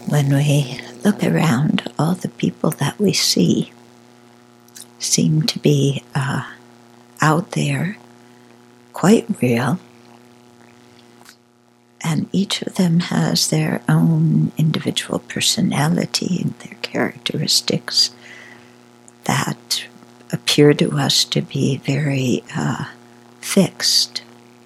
When we look around, all the people that we see seem to be out there, quite real, and each of them has their own individual personality and their characteristics that appear to us to be very fixed.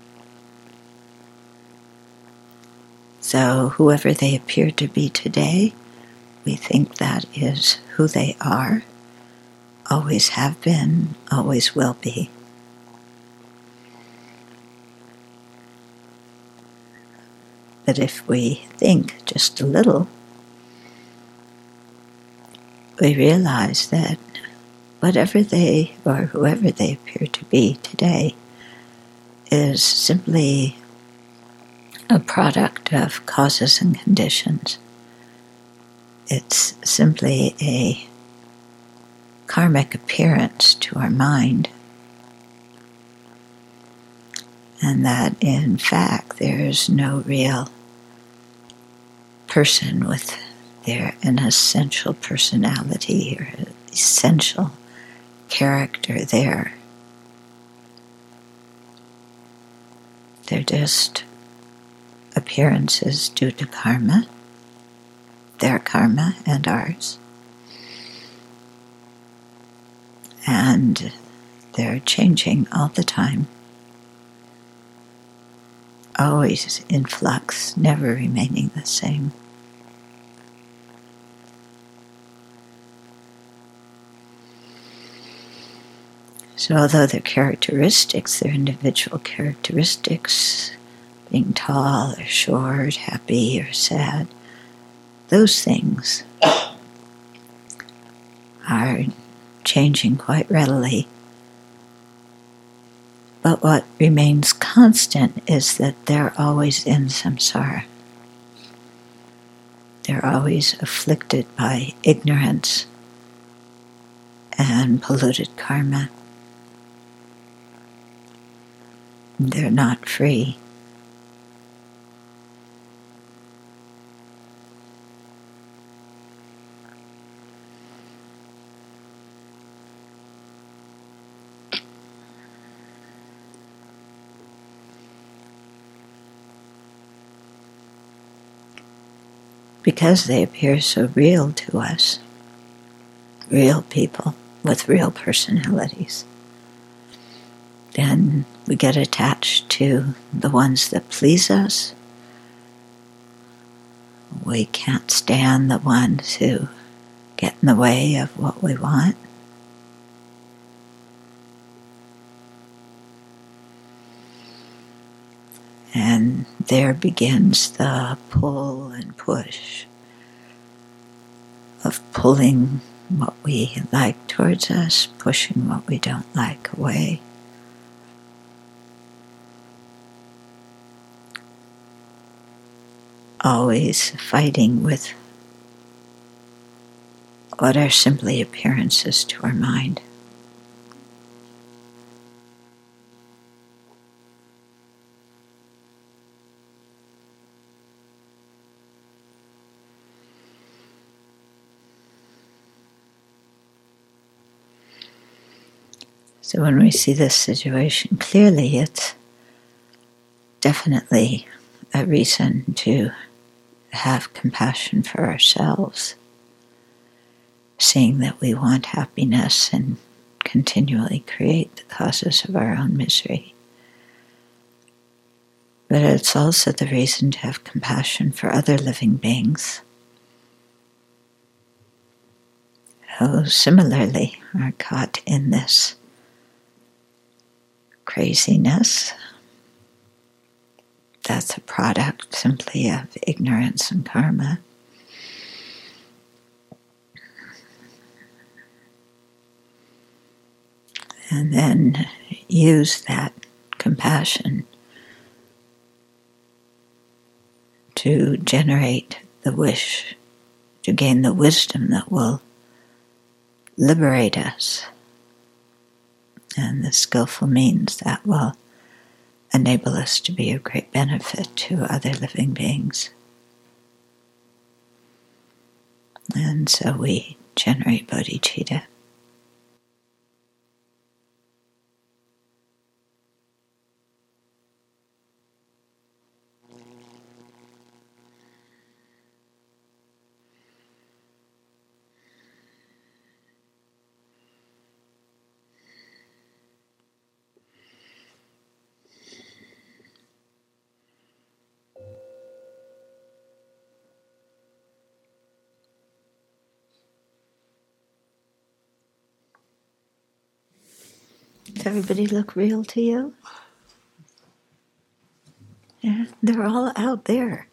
So whoever they appear to be today, we think that is who they are, always have been, always will be. But if we think just a little, we realize that whatever they or whoever they appear to be today is simply a product of causes and conditions. It's simply a karmic appearance to our mind, and that in fact there's no real person with an essential personality or essential character there. They're just appearances due to karma, their karma and ours. And they're changing all the time. Always in flux, never remaining the same. So although their characteristics, their individual characteristics, being tall or short, happy or sad, those things are changing quite readily. But what remains constant is that they're always in samsara. They're always afflicted by ignorance and polluted karma. They're not free. Because they appear so real to us, real people with real personalities, then we get attached to the ones that please us. We can't stand the ones who get in the way of what we want. And there begins the pull and push of pulling what we like towards us, pushing what we don't like away. Always fighting with what are simply appearances to our mind. So when we see this situation clearly, it's definitely a reason to have compassion for ourselves, seeing that we want happiness and continually create the causes of our own misery. But it's also the reason to have compassion for other living beings who similarly are caught in this craziness that's a product simply of ignorance and karma. And then use that compassion to generate the wish, to gain the wisdom that will liberate us, and the skillful means that will enable us to be of great benefit to other living beings. And so we generate bodhicitta. Does everybody look real to you? Yeah, they're all out there.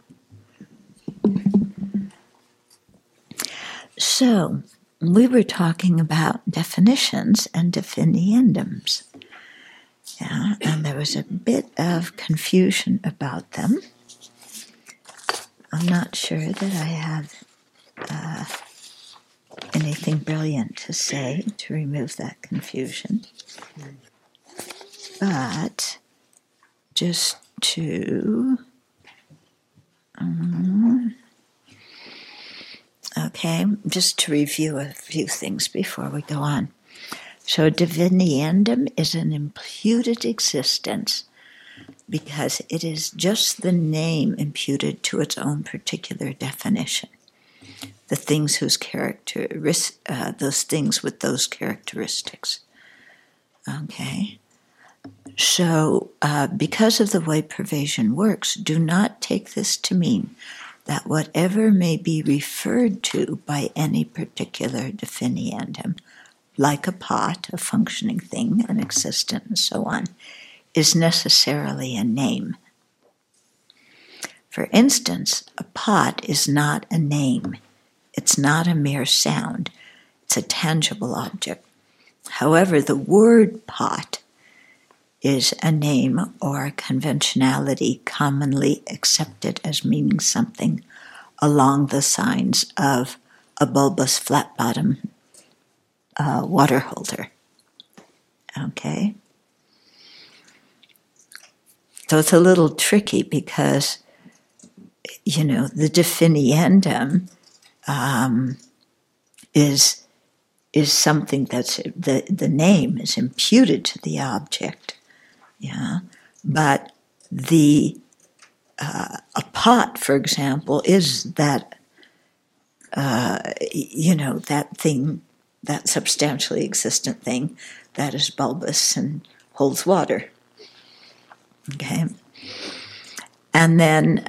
So, we were talking about definitions and definiendums. Yeah, and there was a bit of confusion about them. I'm not sure that I have anything brilliant to say to remove that confusion. But just to... okay, just to review a few things before we go on. So definiendum is an imputed existence because it is just the name imputed to its own particular definition. The things whose those things with those characteristics. Okay. So, because of the way pervasion works, do not take this to mean that whatever may be referred to by any particular definiendum, like a pot, a functioning thing, an existent, and so on, is necessarily a name. For instance, a pot is not a name. It's not a mere sound. It's a tangible object. However, the word pot is a name or a conventionality commonly accepted as meaning something along the lines of a bulbous flat-bottom water holder. Okay? So it's a little tricky because, the definiendum is something that's the name is imputed to the object. Yeah, but a pot, for example, is that that thing, that substantially existent thing that is bulbous and holds water. Okay, and then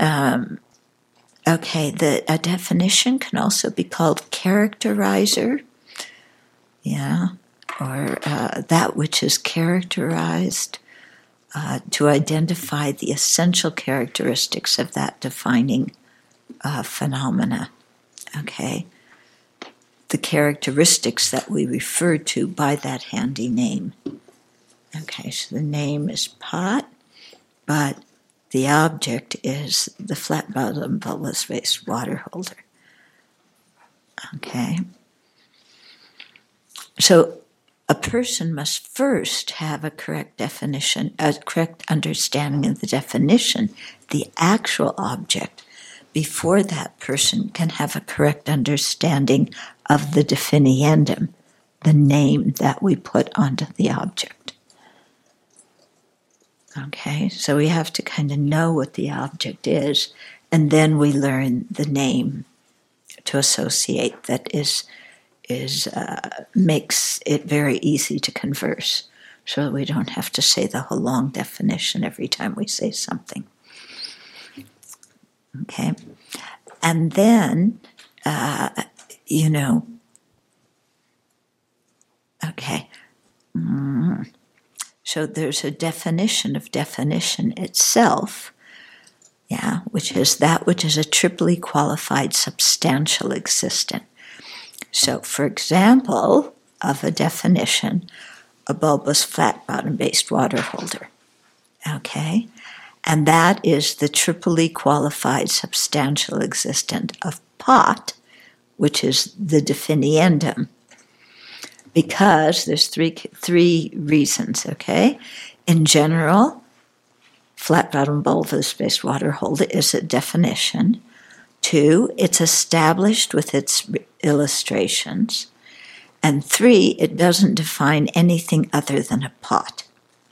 a definition can also be called characterizer. Yeah, or that which is characterized. To identify the essential characteristics of that defining phenomena. Okay? The characteristics that we refer to by that handy name. Okay, so the name is pot, but the object is the flat-bottom bulbous-faced water holder. Okay? So, a person must first have a correct definition, a correct understanding of the definition, the actual object, before that person can have a correct understanding of the definiendum, the name that we put onto the object. Okay, so we have to kind of know what the object is, and then we learn the name to associate that makes it very easy to converse, so that we don't have to say the whole long definition every time we say something. Okay, and then okay. So there's a definition of definition itself, which is that which is a triply qualified substantial existent. So, for example, of a definition, a bulbous flat-bottom-based water holder. Okay? And that is the triply qualified substantial existent of pot, which is the definiendum. Because there's three reasons, okay? In general, flat-bottom bulbous-based water holder is a definition. 2, it's established with its illustrations. And 3, it doesn't define anything other than a pot.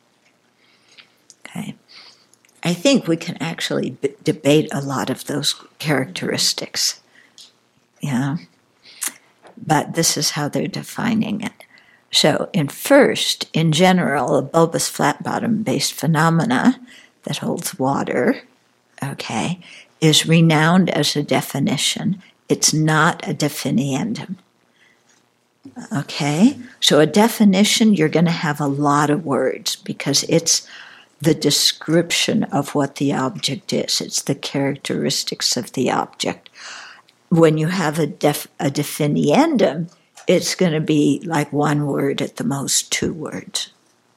Okay. I think we can actually debate a lot of those characteristics. Yeah. But this is how they're defining it. So, in general, a bulbous flat-bottom-based phenomena that holds water, okay, is renowned as a definition. It's not a definiendum. Okay? So a definition, you're going to have a lot of words because it's the description of what the object is. It's the characteristics of the object. When you have a definiendum, it's going to be like one word, at the most 2 words.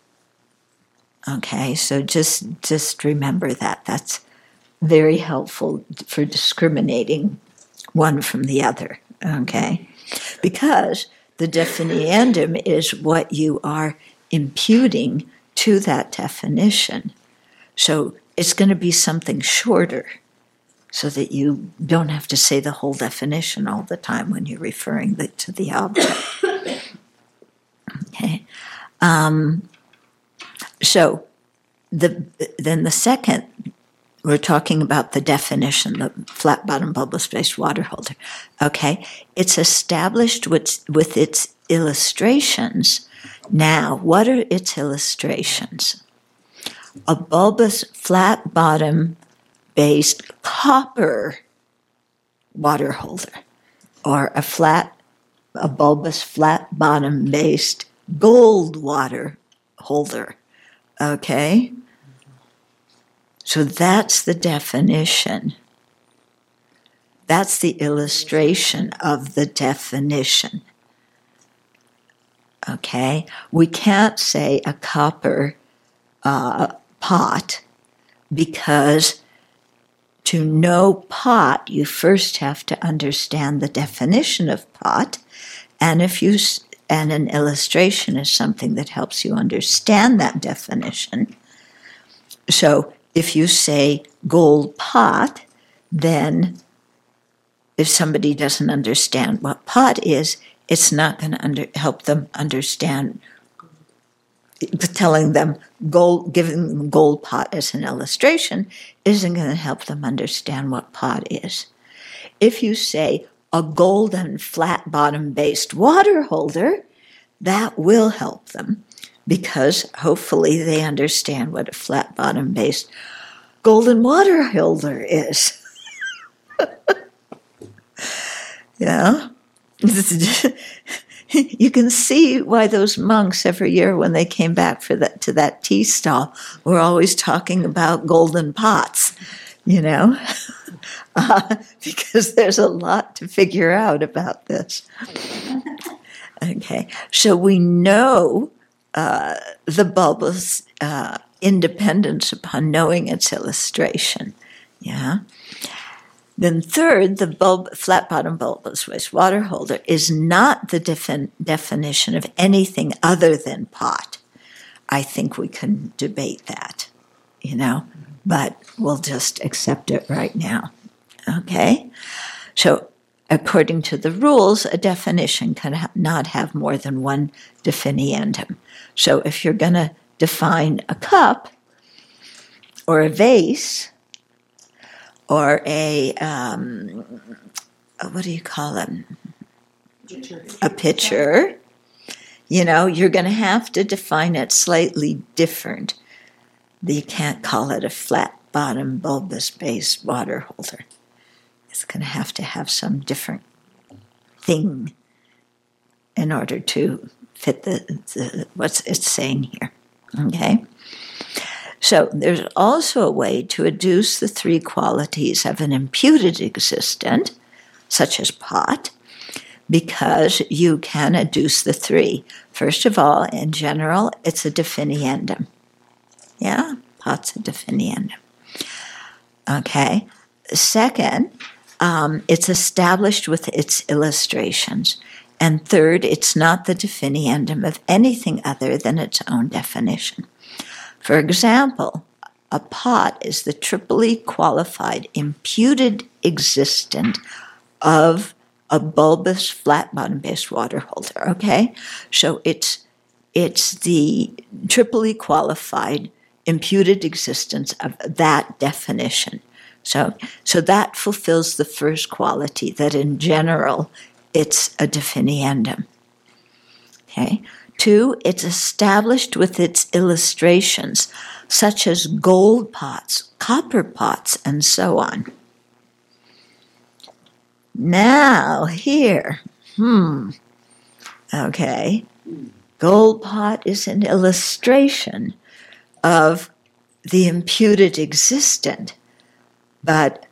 Okay, so just remember that. That's very helpful for discriminating one from the other. Okay, because the definiendum is what you are imputing to that definition. So it's going to be something shorter so that you don't have to say the whole definition all the time when you're referring to the object. Okay. So then the second, we're talking about the definition, the flat-bottom bulbous-based water holder. Okay. It's established with its illustrations. Now, what are its illustrations? A bulbous flat-bottom based copper water holder, or a bulbous flat bottom based gold water holder. Okay? So that's the definition. That's the illustration of the definition. Okay? We can't say a copper pot, because to know pot, you first have to understand the definition of pot, and an illustration is something that helps you understand that definition. So if you say gold pot, then if somebody doesn't understand what pot is, it's not going to help them understand. Telling them giving them gold pot as an illustration isn't going to help them understand what pot is. If you say a golden flat bottom based water holder, that will help them, because hopefully they understand what a flat bottom based golden water holder is. Yeah. You can see why those monks every year when they came back to that tea stall were always talking about golden pots, because there's a lot to figure out about this. Okay, so we know the bulbous independence upon knowing its illustration. Yeah. Then third, the flat-bottom bulbous water holder is not the definition of anything other than pot. I think we can debate that, but we'll just accept it right now. Okay? So according to the rules, a definition cannot have more than one definiendum. So if you're going to define a cup or a vase, or a, what do you call it? A pitcher. You're going to have to define it slightly different. You can't call it a flat-bottom, bulbous-based water holder. It's going to have some different thing in order to fit the what it's saying here. Okay? So there's also a way to adduce the 3 qualities of an imputed existent, such as pot, because you can adduce the 3. First of all, in general, it's a definiendum. Yeah, pot's a definiendum. Okay. Second, it's established with its illustrations. And third, it's not the definiendum of anything other than its own definition. For example, a pot is the triply qualified imputed existent of a bulbous flat bottom based water holder. Okay, so it's the triply qualified imputed existence of that definition. So that fulfills the first quality, that in general it's a definiendum. Okay. 2, it's established with its illustrations, such as gold pots, copper pots, and so on. Now, here, okay, gold pot is an illustration of the imputed existent, but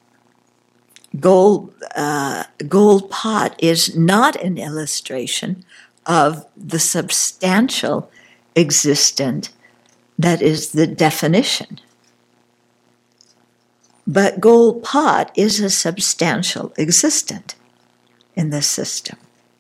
gold pot is not an illustration of the substantial existent that is the definition. But gold pot is a substantial existent in this system.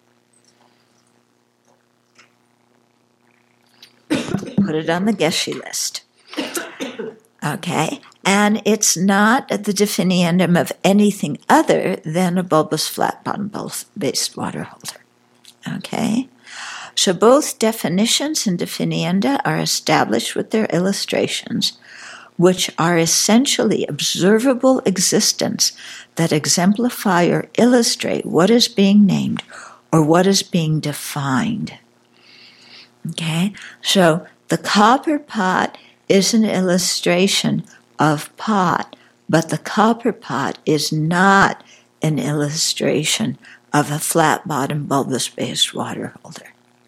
Put it on the Geshe list. Okay, and it's not the definiendum of anything other than a bulbous flat bottom based water holder. Okay, so both definitions and definienda are established with their illustrations, which are essentially observable existents that exemplify or illustrate what is being named or what is being defined. Okay, so the copper pot is an illustration of pot, but the copper pot is not an illustration of a flat-bottom bulbous-based water holder.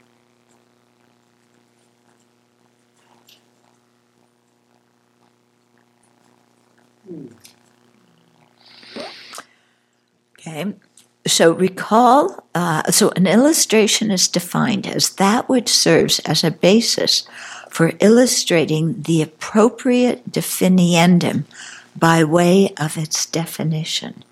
Okay, so recall, so an illustration is defined as that which serves as a basis for illustrating the appropriate definiendum by way of its definition.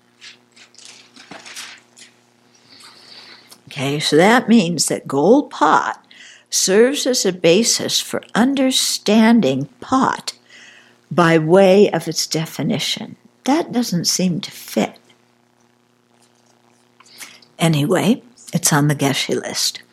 Okay, so that means that gold pot serves as a basis for understanding pot by way of its definition. That doesn't seem to fit. Anyway, it's on the Geshe list.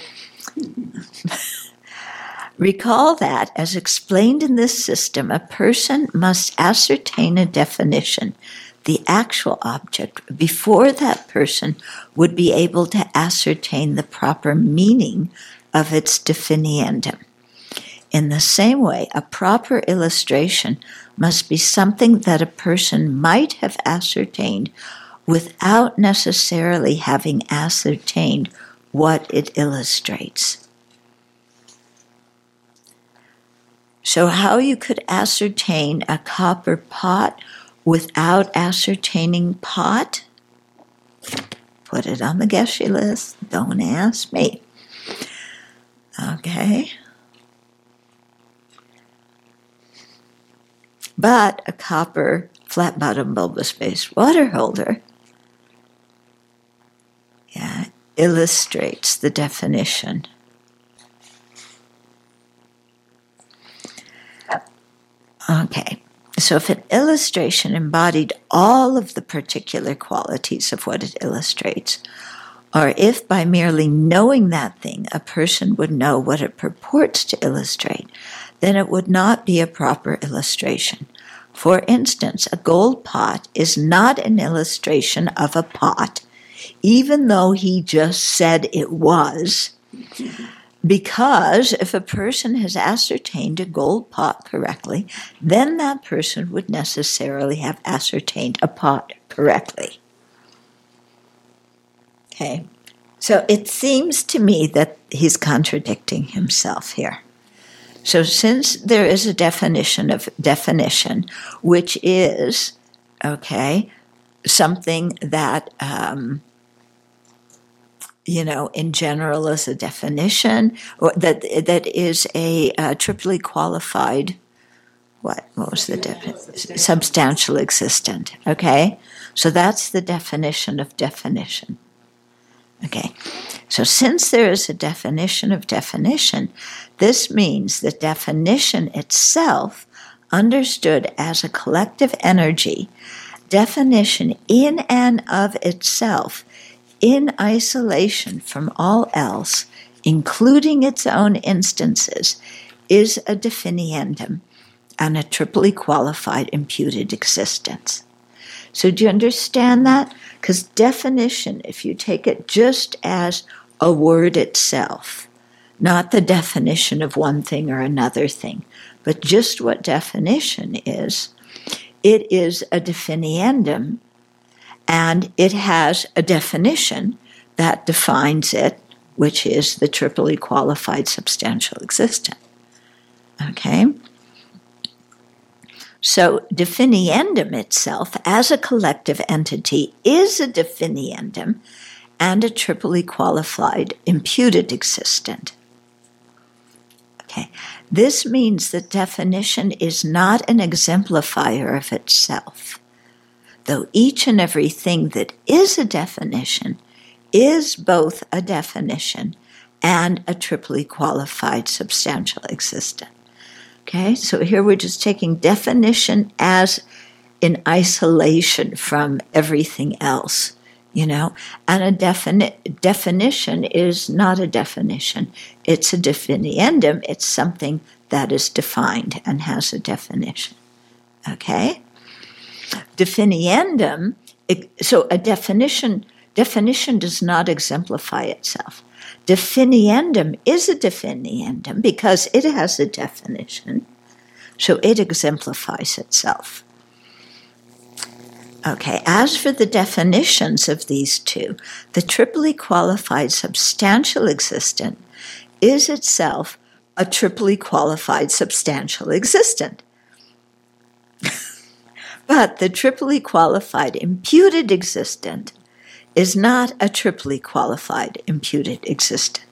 Recall that, as explained in this system, a person must ascertain a definition, the actual object, before that person would be able to ascertain the proper meaning of its definiendum. In the same way, a proper illustration must be something that a person might have ascertained without necessarily having ascertained what it illustrates. So how you could ascertain a copper pot without ascertaining pot? Put it on the Geshe list. Don't ask me. Okay. But a copper flat-bottom bulbous-based water holder illustrates the definition. Okay, so if an illustration embodied all of the particular qualities of what it illustrates, or if by merely knowing that thing a person would know what it purports to illustrate, then it would not be a proper illustration. For instance, a gold pot is not an illustration of a pot, even though he just said it was, because if a person has ascertained a gold pot correctly, then that person would necessarily have ascertained a pot correctly. Okay, so it seems to me that he's contradicting himself here. So since there is a definition of definition, which is, okay, something that, in general is a definition, or that is a triply qualified, what was the definition? Substantial existent, okay? So that's the definition of definition. Okay, so since there is a definition of definition, this means that definition itself understood as a collective energy, definition in and of itself, in isolation from all else, including its own instances, is a definiendum and a triply qualified imputed existence. So do you understand that? Because definition, if you take it just as a word itself, not the definition of one thing or another thing, but just what definition is, it is a definiendum, and it has a definition that defines it, which is the triply qualified substantial existent. Okay? So definiendum itself, as a collective entity, is a definiendum and a triply qualified imputed existent. Okay. This means that definition is not an exemplifier of itself, though each and every thing that is a definition is both a definition and a triply qualified substantial existent. Okay, so here we're just taking definition as in isolation from everything else, and a definition is not a definition. It's a definiendum. It's something that is defined and has a definition. Okay? Definiendum, so a definition does not exemplify itself. Definiendum is a definiendum because it has a definition, so it exemplifies itself. Okay, as for the definitions of these two, the triply qualified substantial existent is itself a triply qualified substantial existent. But the triply qualified imputed existent is not a triply qualified imputed existent.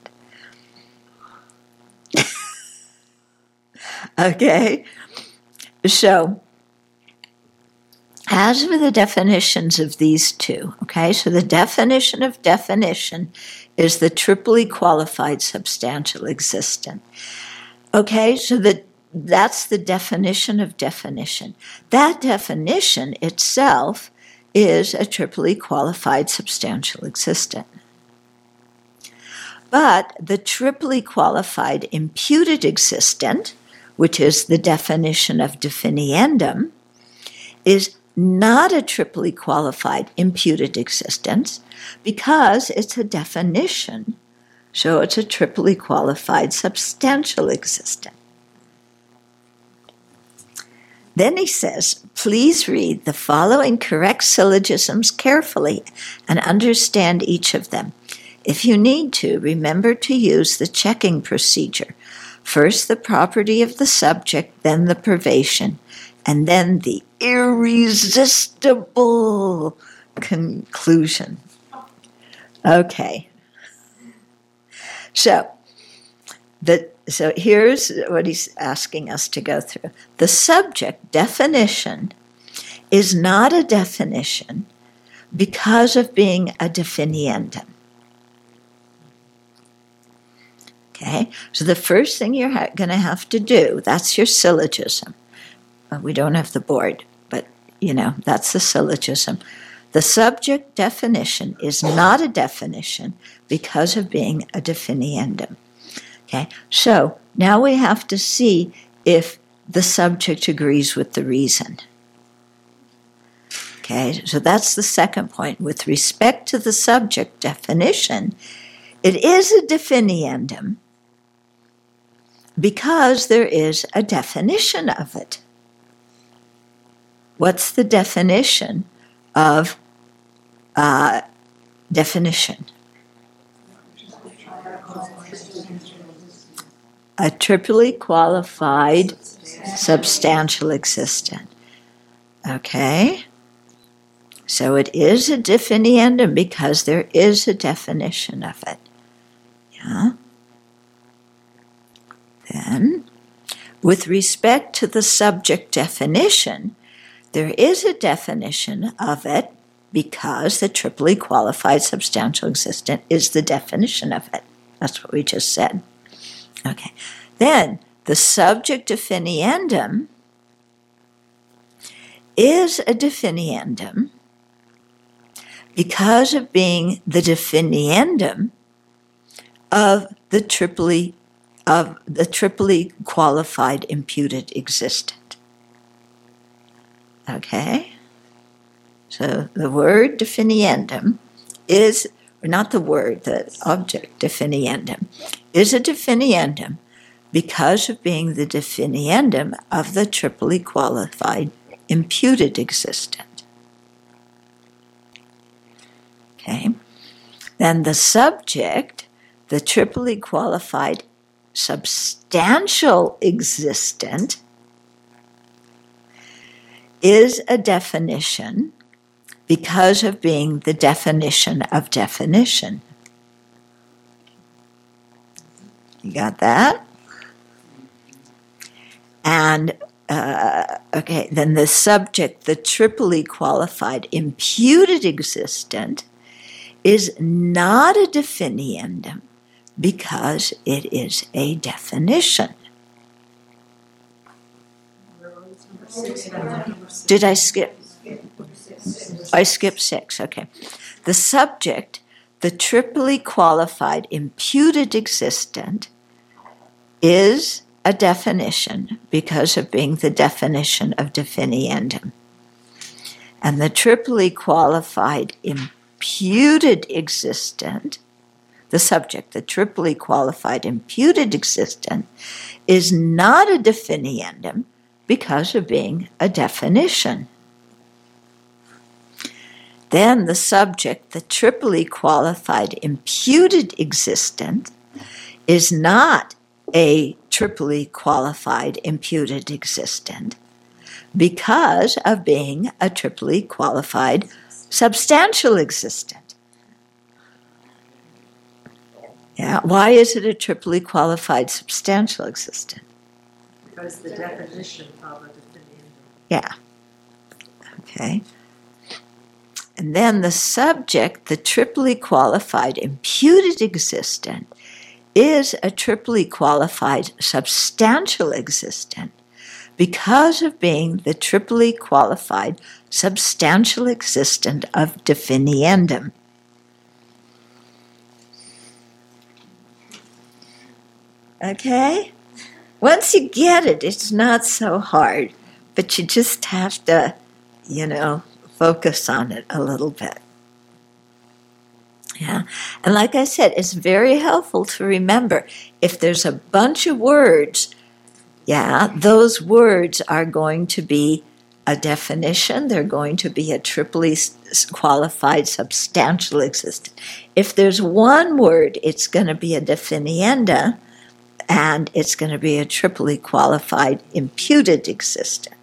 Okay? So, as for the definitions of these two, okay, so the definition of definition is the triply qualified substantial existent. Okay, so that's the definition of definition. That definition itself is a triply qualified substantial existent. But the triply qualified imputed existent, which is the definition of definiendum, is not a triply qualified imputed existence because it's a definition, so it's a triply qualified substantial existence. Then he says, please read the following correct syllogisms carefully and understand each of them. If you need to, remember to use the checking procedure. First the property of the subject, then the privation, and then the irresistible conclusion. Okay. So here's what he's asking us to go through. The subject definition is not a definition because of being a definiendum. Okay? So the first thing you're going to have to do, that's your syllogism. We don't have the board, but, that's the syllogism. The subject definition is not a definition because of being a definiendum. Okay, so now we have to see if the subject agrees with the reason. Okay, so that's the second point. With respect to the subject definition, it is a definiendum because there is a definition of it. What's the definition of definition? A triply qualified substantial existent. Okay? So it is a definiendum because there is a definition of it. Yeah? Then, with respect to the subject definition, there is a definition of it because the triply qualified substantial existent is the definition of it. That's what we just said. Okay. Then, the subject definiendum is a definiendum because of being the definiendum of the triply qualified imputed existent. Okay? So the word definiendum is, or not the word, the object definiendum, is a definiendum because of being the definiendum of the triply qualified imputed existent. Okay? Then the subject, the triply qualified substantial existent, is a definition because of being the definition of definition. You got that? And, okay, then the subject, the triply qualified imputed existent, is not a definiendum because it is a definition. Did I skip? I skipped 6, okay. The subject, the triply qualified imputed existent, is a definition because of being the definition of definiendum. And the triply qualified imputed existent, the subject, the triply qualified imputed existent, is not a definiendum because of being a definition. Then the subject, the triply qualified imputed existent, is not a triply qualified imputed existent because of being a triply qualified substantial existent. Yeah, why is it a triply qualified substantial existent? Because the definition of a definiendum. Yeah. Okay. And then the subject, the triply qualified imputed existent, is a triply qualified substantial existent because of being the triply qualified substantial existent of definiendum. Okay? Once you get it, it's not so hard, but you just have to, focus on it a little bit. Yeah. And like I said, it's very helpful to remember if there's a bunch of words, those words are going to be a definition, they're going to be a triply qualified substantial existent. If there's one word, it's going to be a definienda, and it's going to be a triply qualified imputed existent.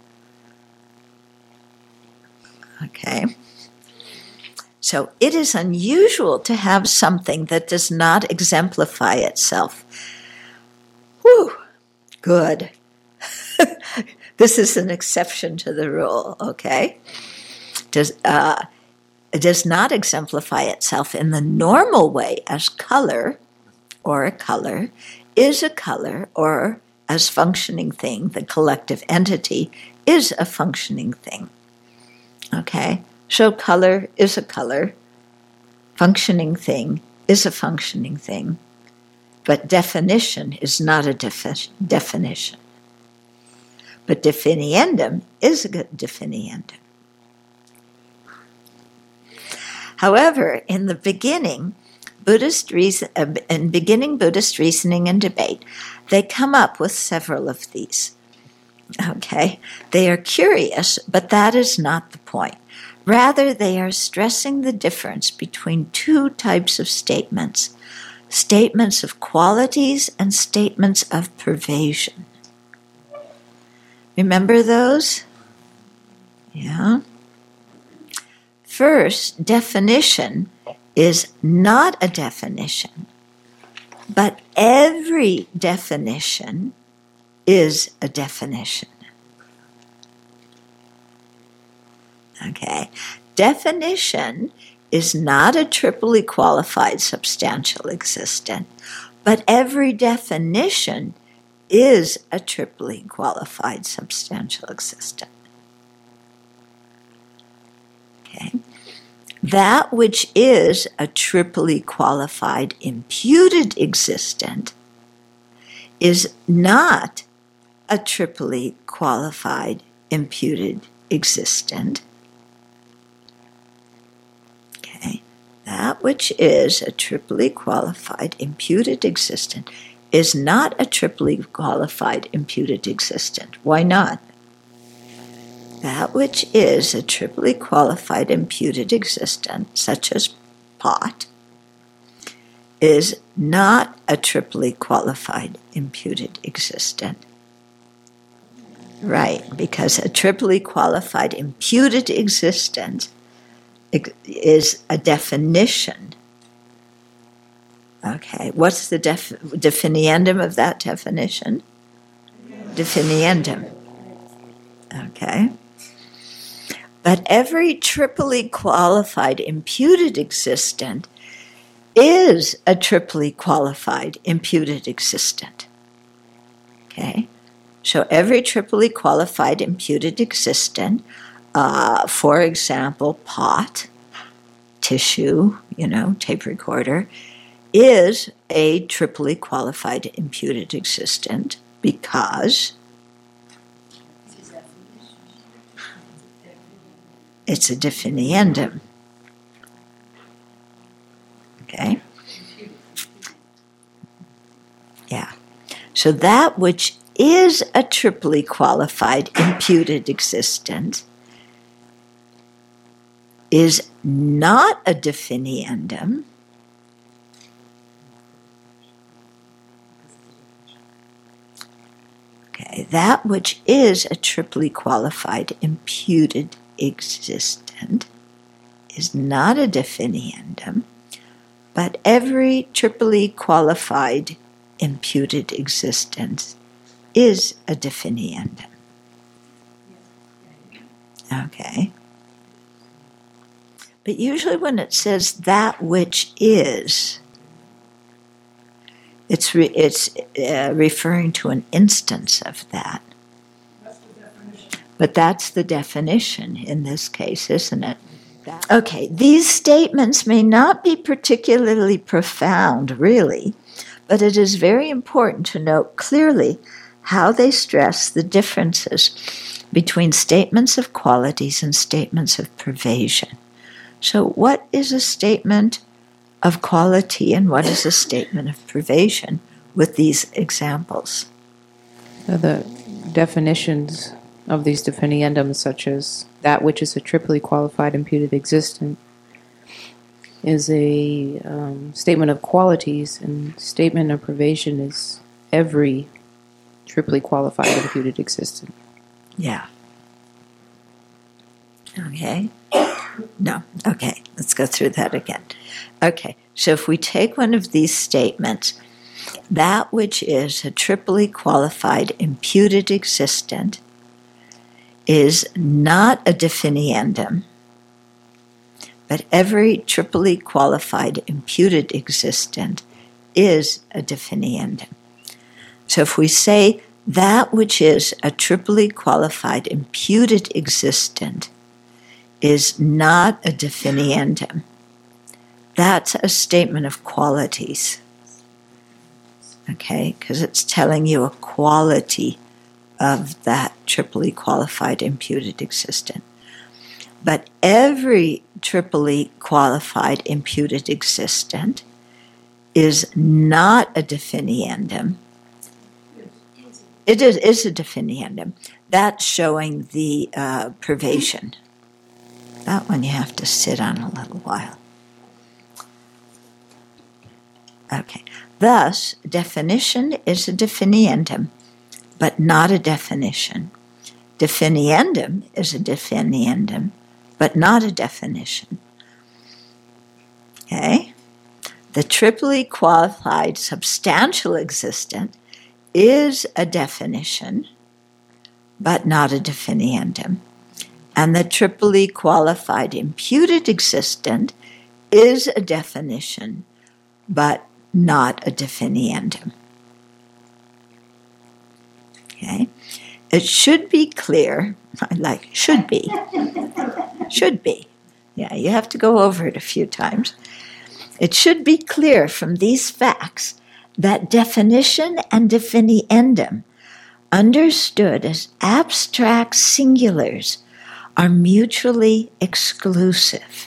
Okay. So it is unusual to have something that does not exemplify itself. Whew, good. This is an exception to the rule, okay? It does not exemplify itself in the normal way as color, or a color, is a color, or as functioning thing, the collective entity is a functioning thing. Okay? So color is a color, functioning thing is a functioning thing, but definition is not a definition. But definiendum is a definiendum. However, in the beginning, Buddhist reasoning and debate, they come up with several of these. Okay? They are curious, but that is not the point. Rather, they are stressing the difference between two types of statements: statements of qualities and statements of pervasion. Remember those? Yeah. First, definition is not a definition, but every definition is a definition. Okay. Definition is not a triply qualified substantial existent, but every definition is a triply qualified substantial existent. that which is a triply qualified imputed existent is not a triply qualified imputed existent. Okay, that which is a triply qualified imputed existent is not a triply qualified imputed existent. Why not? That which is a triply qualified imputed existent, such as pot, is not a triply qualified imputed existent. Right, because a triply qualified imputed existence is a definition. Okay, what's the definiendum of that definition? Definiendum. Okay. But every triply qualified imputed existent is a triply qualified imputed existent. Okay? So every triply qualified imputed existent, for example, pot, tissue, tape recorder, is a triply qualified imputed existent because it's a definiendum. Okay? Yeah. So that which is a triply qualified imputed existence is not a definiendum. Okay, that which is a triply qualified imputed existent is not a definiendum, but every triply qualified imputed existence is a definiendum. Okay. But usually when it says that which is, it's referring to an instance of that. But that's the definition in this case, isn't it? Okay, these statements may not be particularly profound, really, but it is very important to note clearly how they stress the differences between statements of qualities and statements of pervasion. So what is a statement of quality and what is a statement of pervasion with these examples? The definitions of these definiendums, such as that which is a triply qualified imputed existent, is a statement of qualities, and statement of pervasion is every triply qualified imputed existent. Yeah. Okay. No. Okay. Let's go through that again. Okay. So if we take one of these statements, that which is a triply qualified imputed existent is not a definiendum, but every triply qualified imputed existent is a definiendum. So if we say that which is a triply qualified imputed existent is not a definiendum, that's a statement of qualities. Okay, because it's telling you a quality of that triply qualified imputed existent. But every triply qualified imputed existent is not a definiendum. It is a definiendum. That's showing the pervasion. That one you have to sit on a little while. Okay. Thus, definition is a definiendum, but not a definition. Definiendum is a definiendum, but not a definition. Okay? The triply qualified substantial existent is a definition, but not a definiendum. And the triply qualified imputed existent is a definition, but not a definiendum. Okay? It should be clear, should be, Yeah, you have to go over it a few times. It should be clear from these facts that definition and definiendum, understood as abstract singulars, are mutually exclusive.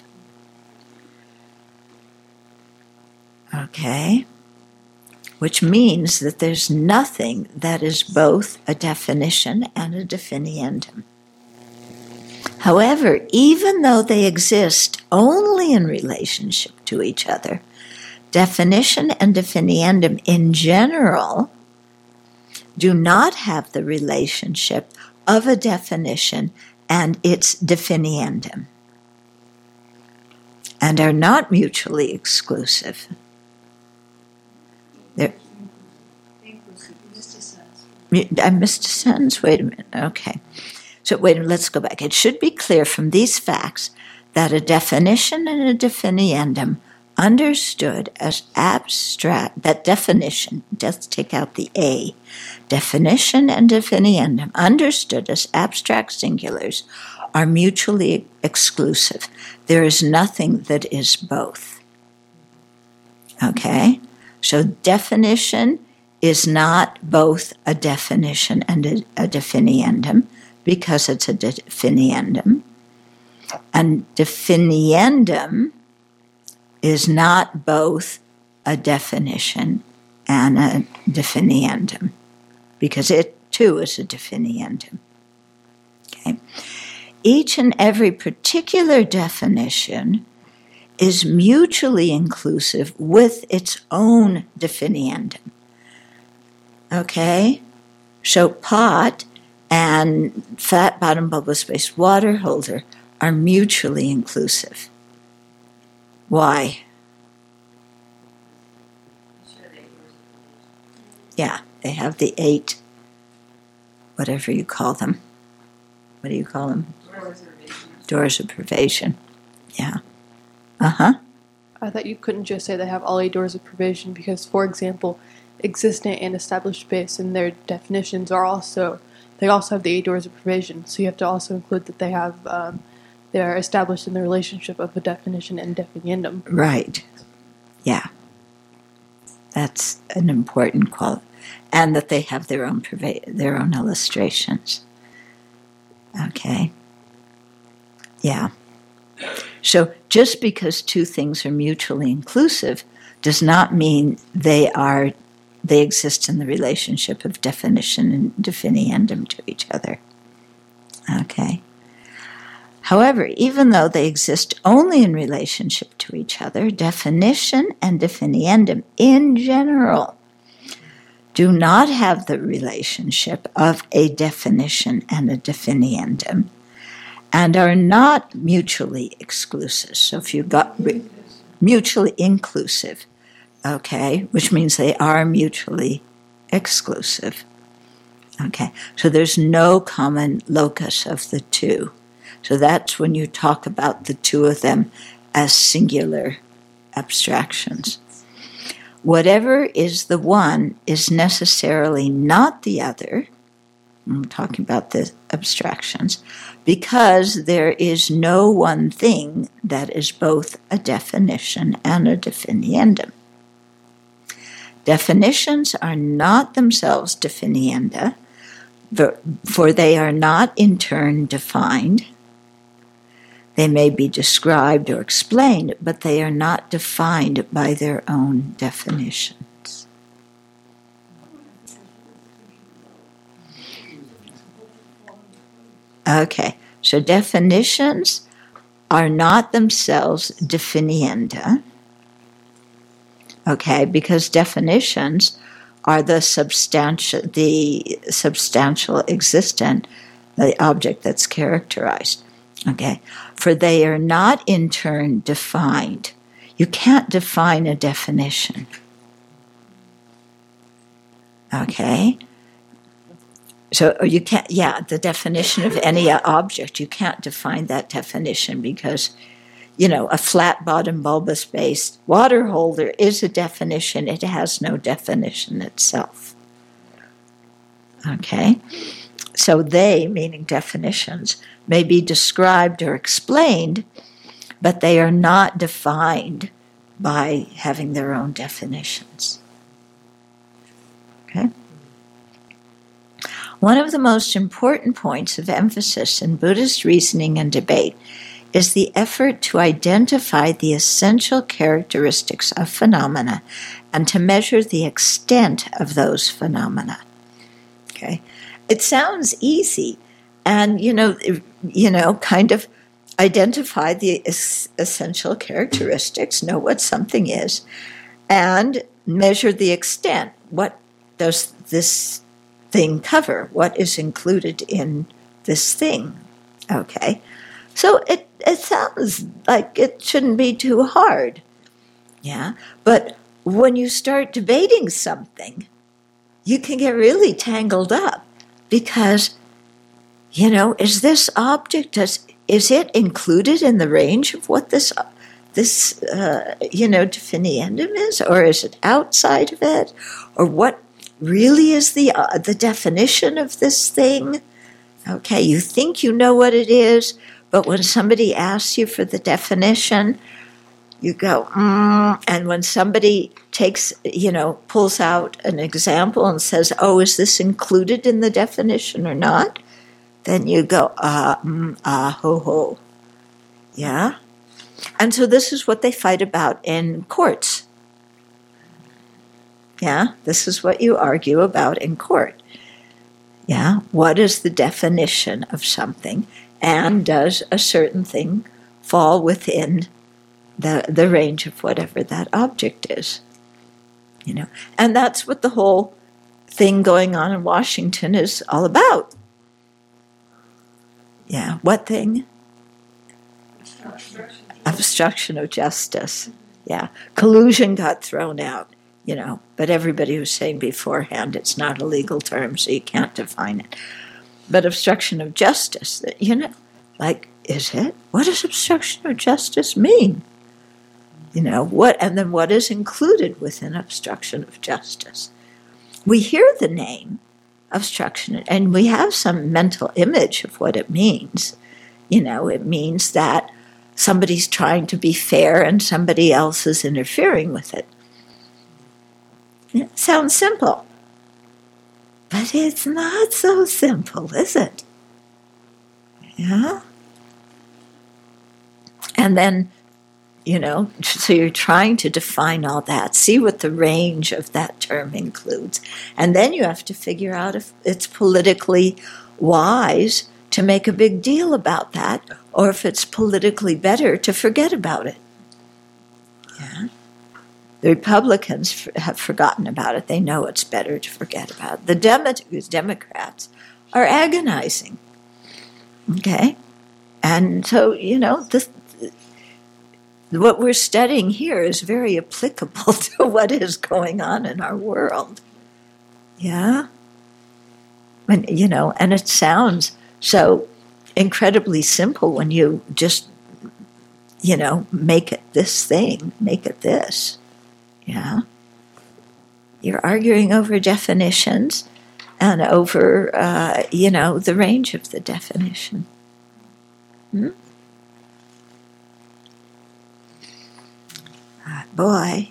Okay? Which means that there's nothing that is both a definition and a definiendum. However, even though they exist only in relationship to each other, definition and definiendum in general do not have the relationship of a definition and its definiendum, and are not mutually exclusive. I missed a sentence. Wait a minute. Okay. So wait a minute, let's go back. It should be clear from these facts that a definition and a definiendum, understood as abstract, that definition, just take out the A, definition and definiendum, understood as abstract singulars, are mutually exclusive. There is nothing that is both. Okay? So definition is not both a definition and a definiendum, because it's a definiendum. And definiendum is not both a definition and a definiendum, because it too is a definiendum. Okay? Each and every particular definition is mutually inclusive with its own definiendum. Okay? So pot and flat bottom bubble space water holder are mutually inclusive. Why? Yeah, they have the 8, whatever you call them. What do you call them? Doors of provision. Yeah. Uh-huh. I thought you couldn't just say they have all 8 doors of provision because, for example, existent and established space and their definitions are also, they also have the 8 doors of provision. So you have to also include that they have, they're established in the relationship of a definition and definiendum. Right. Yeah. That's an important quality. And that they have their own illustrations. Okay. Yeah. So just because two things are mutually inclusive does not mean they exist in the relationship of definition and definiendum to each other. Okay. However, even though they exist only in relationship to each other, definition and definiendum in general do not have the relationship of a definition and a definiendum, and are not mutually exclusive. So if you've got mutually inclusive, okay, which means they are mutually exclusive. Okay, so there's no common locus of the two. So that's when you talk about the two of them as singular abstractions. Whatever is the one is necessarily not the other. I'm talking about the abstractions, because there is no one thing that is both a definition and a definiendum. Definitions are not themselves definienda, for they are not in turn defined. They may be described or explained, but they are not defined by their own definitions. Okay, so definitions are not themselves definienda, okay, because definitions are the substantial existent, the object that's characterized. Okay, for they are not in turn defined. You can't define a definition. Okay, so you can't. Yeah, the definition of any object, you can't define that definition because, a flat bottom bulbous based water holder is a definition. It has no definition itself. Okay. So they, meaning definitions, may be described or explained, but they are not defined by having their own definitions. Okay? One of the most important points of emphasis in Buddhist reasoning and debate is the effort to identify the essential characteristics of phenomena and to measure the extent of those phenomena. Okay? It sounds easy, and kind of identify the essential characteristics, know what something is, and measure the extent. What does this thing cover? What is included in this thing? Okay? So it sounds like it shouldn't be too hard. Yeah? But when you start debating something, you can get really tangled up because, is this object, is it included in the range of what this definiendum is, or is it outside of it, or what really is the definition of this thing? Okay, you think you know what it is, but when somebody asks you for the definition, you go, and when somebody pulls out an example and says, oh, is this included in the definition or not? Then you go, ho. Yeah? And so this is what they fight about in courts. Yeah? This is what you argue about in court. Yeah? What is the definition of something? And does a certain thing fall within the range of whatever that object is? And that's what the whole thing going on in Washington is all about. Yeah, what thing? Obstruction of justice. Yeah, collusion got thrown out, but everybody was saying beforehand it's not a legal term, so you can't define it. But obstruction of justice, is it? What does obstruction of justice mean? What, and then what is included within obstruction of justice? We hear the name obstruction, and we have some mental image of what it means. It means that somebody's trying to be fair and somebody else is interfering with it. It sounds simple. But it's not so simple, is it? Yeah? And then, so you're trying to define all that, see what the range of that term includes. And then you have to figure out if it's politically wise to make a big deal about that, or if it's politically better to forget about it. Yeah? The Republicans have forgotten about it. They know it's better to forget about it. The Democrats are agonizing. Okay? And so, what we're studying here is very applicable to what is going on in our world. Yeah? And it sounds so incredibly simple when you just, make it this thing, make it this. Yeah? You're arguing over definitions and over, the range of the definition. Boy,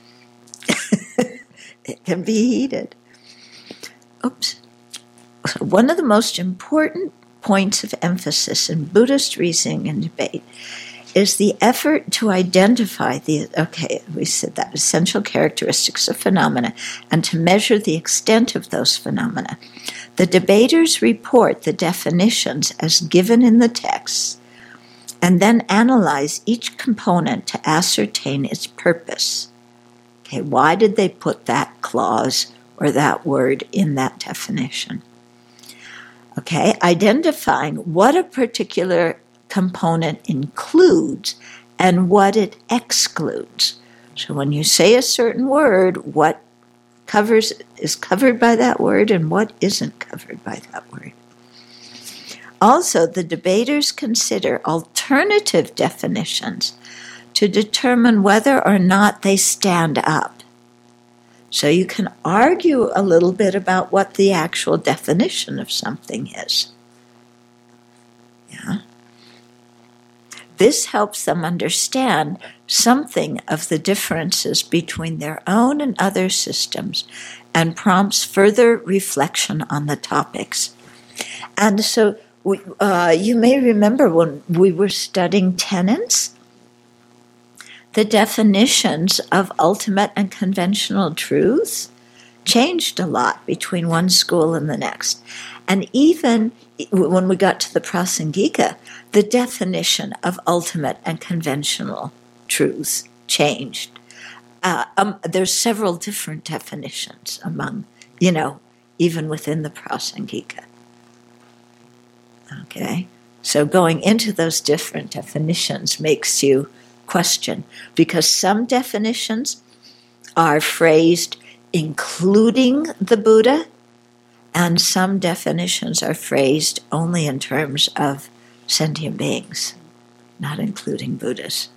it can be heated. Oops. So one of the most important points of emphasis in Buddhist reasoning and debate is the effort to identify we said that, essential characteristics of phenomena and to measure the extent of those phenomena. The debaters report the definitions as given in the text and then analyze each component to ascertain its purpose. Okay, why did they put that clause or that word in that definition? Okay, identifying what a particular component includes and what it excludes. So when you say a certain word, what is covered by that word and what isn't covered by that word. Also, the debaters consider alternative definitions to determine whether or not they stand up. So you can argue a little bit about what the actual definition of something is. Yeah. This helps them understand something of the differences between their own and other systems and prompts further reflection on the topics. And so you may remember when we were studying tenets, the definitions of ultimate and conventional truths changed a lot between one school and the next. And even when we got to the Prasangika, the definition of ultimate and conventional truths changed. There's several different definitions among, even within the Prasangika. Okay, so going into those different definitions makes you question, because some definitions are phrased including the Buddha, and some definitions are phrased only in terms of sentient beings, not including Buddhas.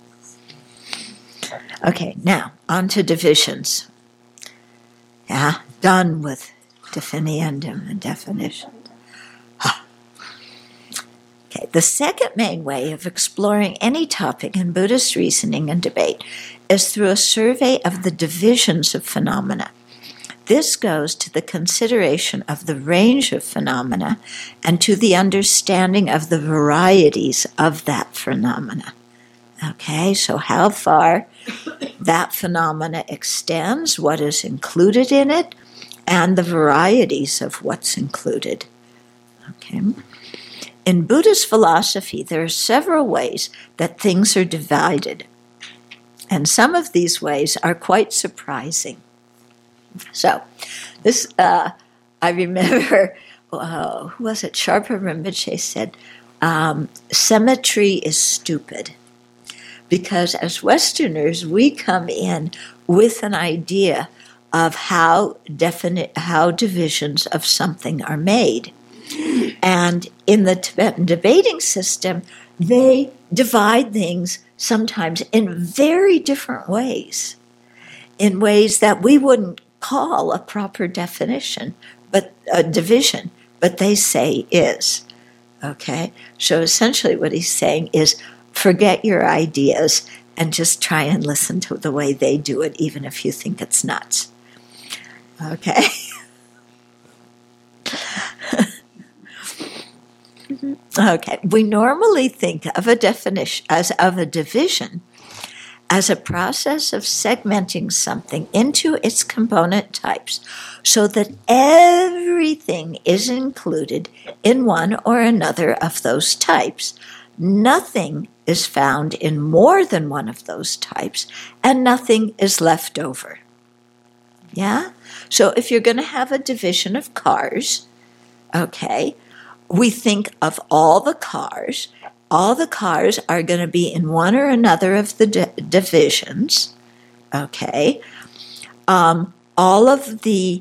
Okay, now on to divisions. Yeah, done with definiendum and definition. Okay, the second main way of exploring any topic in Buddhist reasoning and debate is through a survey of the divisions of phenomena. This goes to the consideration of the range of phenomena and to the understanding of the varieties of that phenomena. Okay, so how far that phenomena extends, what is included in it, and the varieties of what's included. Okay. In Buddhist philosophy, there are several ways that things are divided, and some of these ways are quite surprising. So, this, I remember, who was it? Sharpa Rinpoche said, symmetry is stupid. Because as Westerners, we come in with an idea of how divisions of something are made. And in the Tibetan debating system, they divide things sometimes in very different ways, in ways that we wouldn't call a proper definition, but a division, but they say is. Okay? So essentially what he's saying is forget your ideas and just try and listen to the way they do it, even if you think it's nuts. Okay? Okay, we normally think of a definition of a division as a process of segmenting something into its component types so that everything is included in one or another of those types. Nothing is found in more than one of those types, and nothing is left over. Yeah? So if you're going to have a division of cars, okay, we think of all the cars. All the cars are going to be in one or another of the divisions, okay? All of the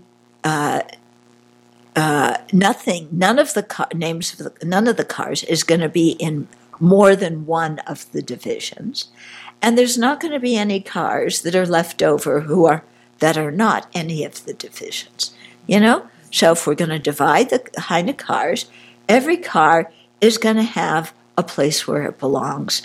none of the cars is going to be in more than one of the divisions, and there's not going to be any cars that are left over that are not any of the divisions. So if we're going to divide the kind of cars, every car is going to have a place where it belongs.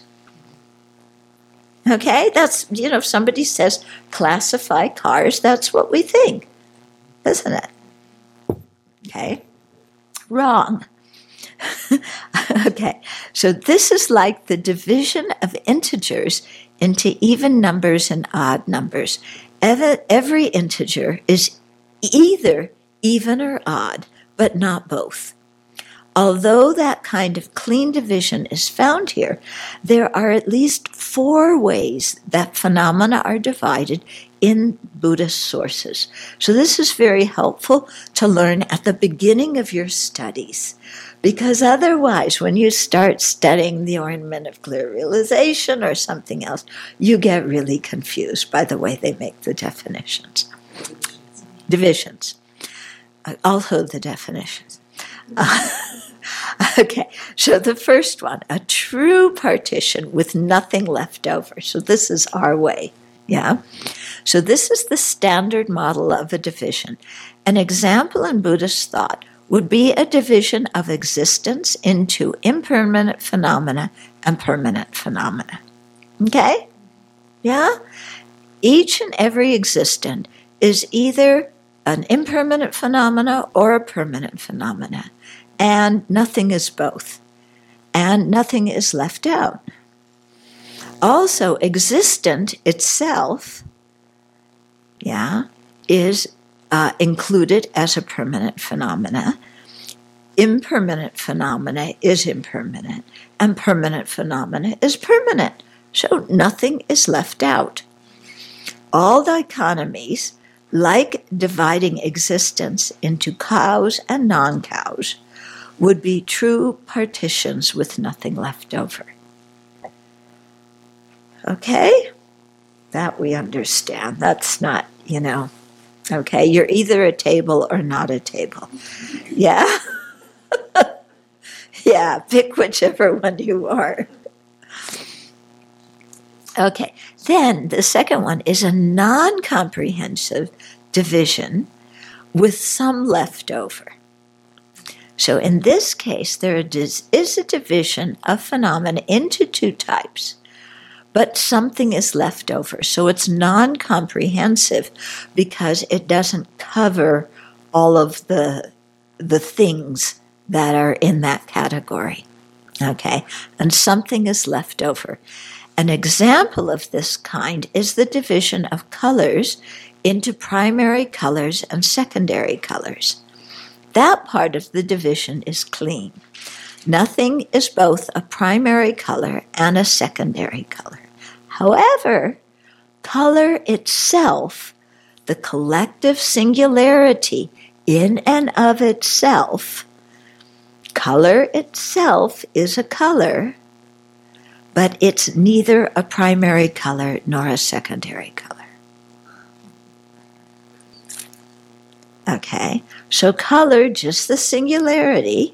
Okay, that's, if somebody says classify cars, that's what we think, isn't it? Okay, wrong. Okay, so this is like the division of integers into even numbers and odd numbers. Every integer is either even or odd, but not both. Although that kind of clean division is found here, there are at least 4 ways that phenomena are divided in Buddhist sources. So this is very helpful to learn at the beginning of your studies, because otherwise, when you start studying the ornament of clear realization or something else, you get really confused by the way they make the definitions. Divisions. Also the definitions. Okay, so the first one, a true partition with nothing left over. So this is our way, yeah? So this is the standard model of a division. An example in Buddhist thought would be a division of existence into impermanent phenomena and permanent phenomena. Okay? Yeah? Each and every existent is either an impermanent phenomena or a permanent phenomena, and nothing is both, and nothing is left out. Also, existent itself, is included as a permanent phenomena. Impermanent phenomena is impermanent, and permanent phenomena is permanent. So nothing is left out. All dichotomies, like dividing existence into cows and non-cows, would be true partitions with nothing left over. Okay? That we understand. That's not, okay, you're either a table or not a table. Yeah? Yeah, pick whichever one you are. Okay, then the second one is a non-comprehensive division with some leftover. So in this case, there is a division of phenomena into two types, but something is left over. So it's non-comprehensive because it doesn't cover all of the things that are in that category. Okay, and something is left over. An example of this kind is the division of colors into primary colors and secondary colors. That part of the division is clean. Nothing is both a primary color and a secondary color. However, color itself, the collective singularity in and of itself, color itself is a color, but it's neither a primary color nor a secondary color. Okay, so color, just the singularity,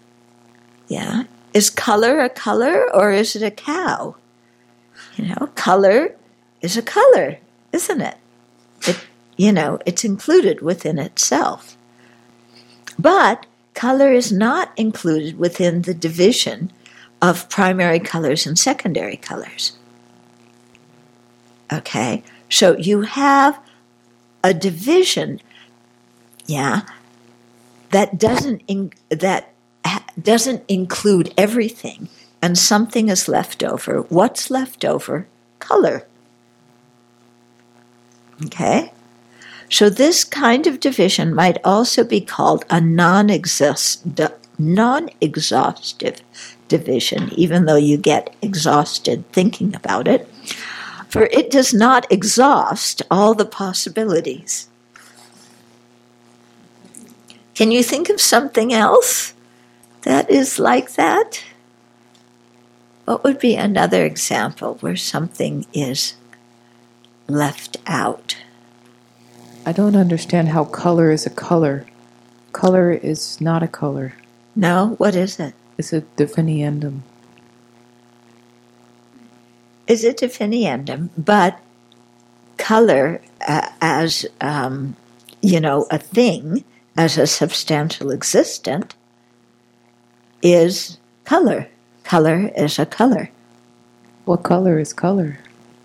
is color a color or is it a cow? Color is a color, isn't it? It's included within itself. But color is not included within the division of primary colors and secondary colors. Okay, so you have a division, that doesn't include everything, and something is left over. What's left over? Color. Okay, so this kind of division might also be called a non-exhaustive division, even though you get exhausted thinking about it, for it does not exhaust all the possibilities. Can you think of something else that is like that? What would be another example where something is left out? I don't understand how color is a color. Color is not a color. No? What is it? It's a definiendum. Is a definiendum, but color as, a thing, as a substantial existent, is color. Color is a color. What color is color?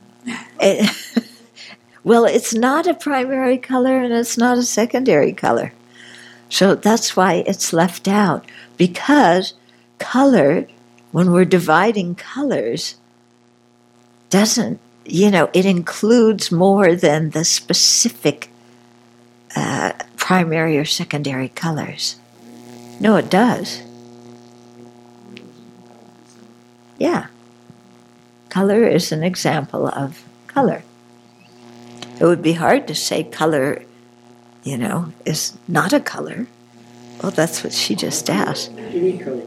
Well, it's not a primary color and it's not a secondary color. So that's why it's left out. Because color, when we're dividing colors, doesn't, it includes more than the specific primary or secondary colors. No, it does. Yeah. Color is an example of color. It would be hard to say color, is not a color. Well, that's what she just asked. Any color.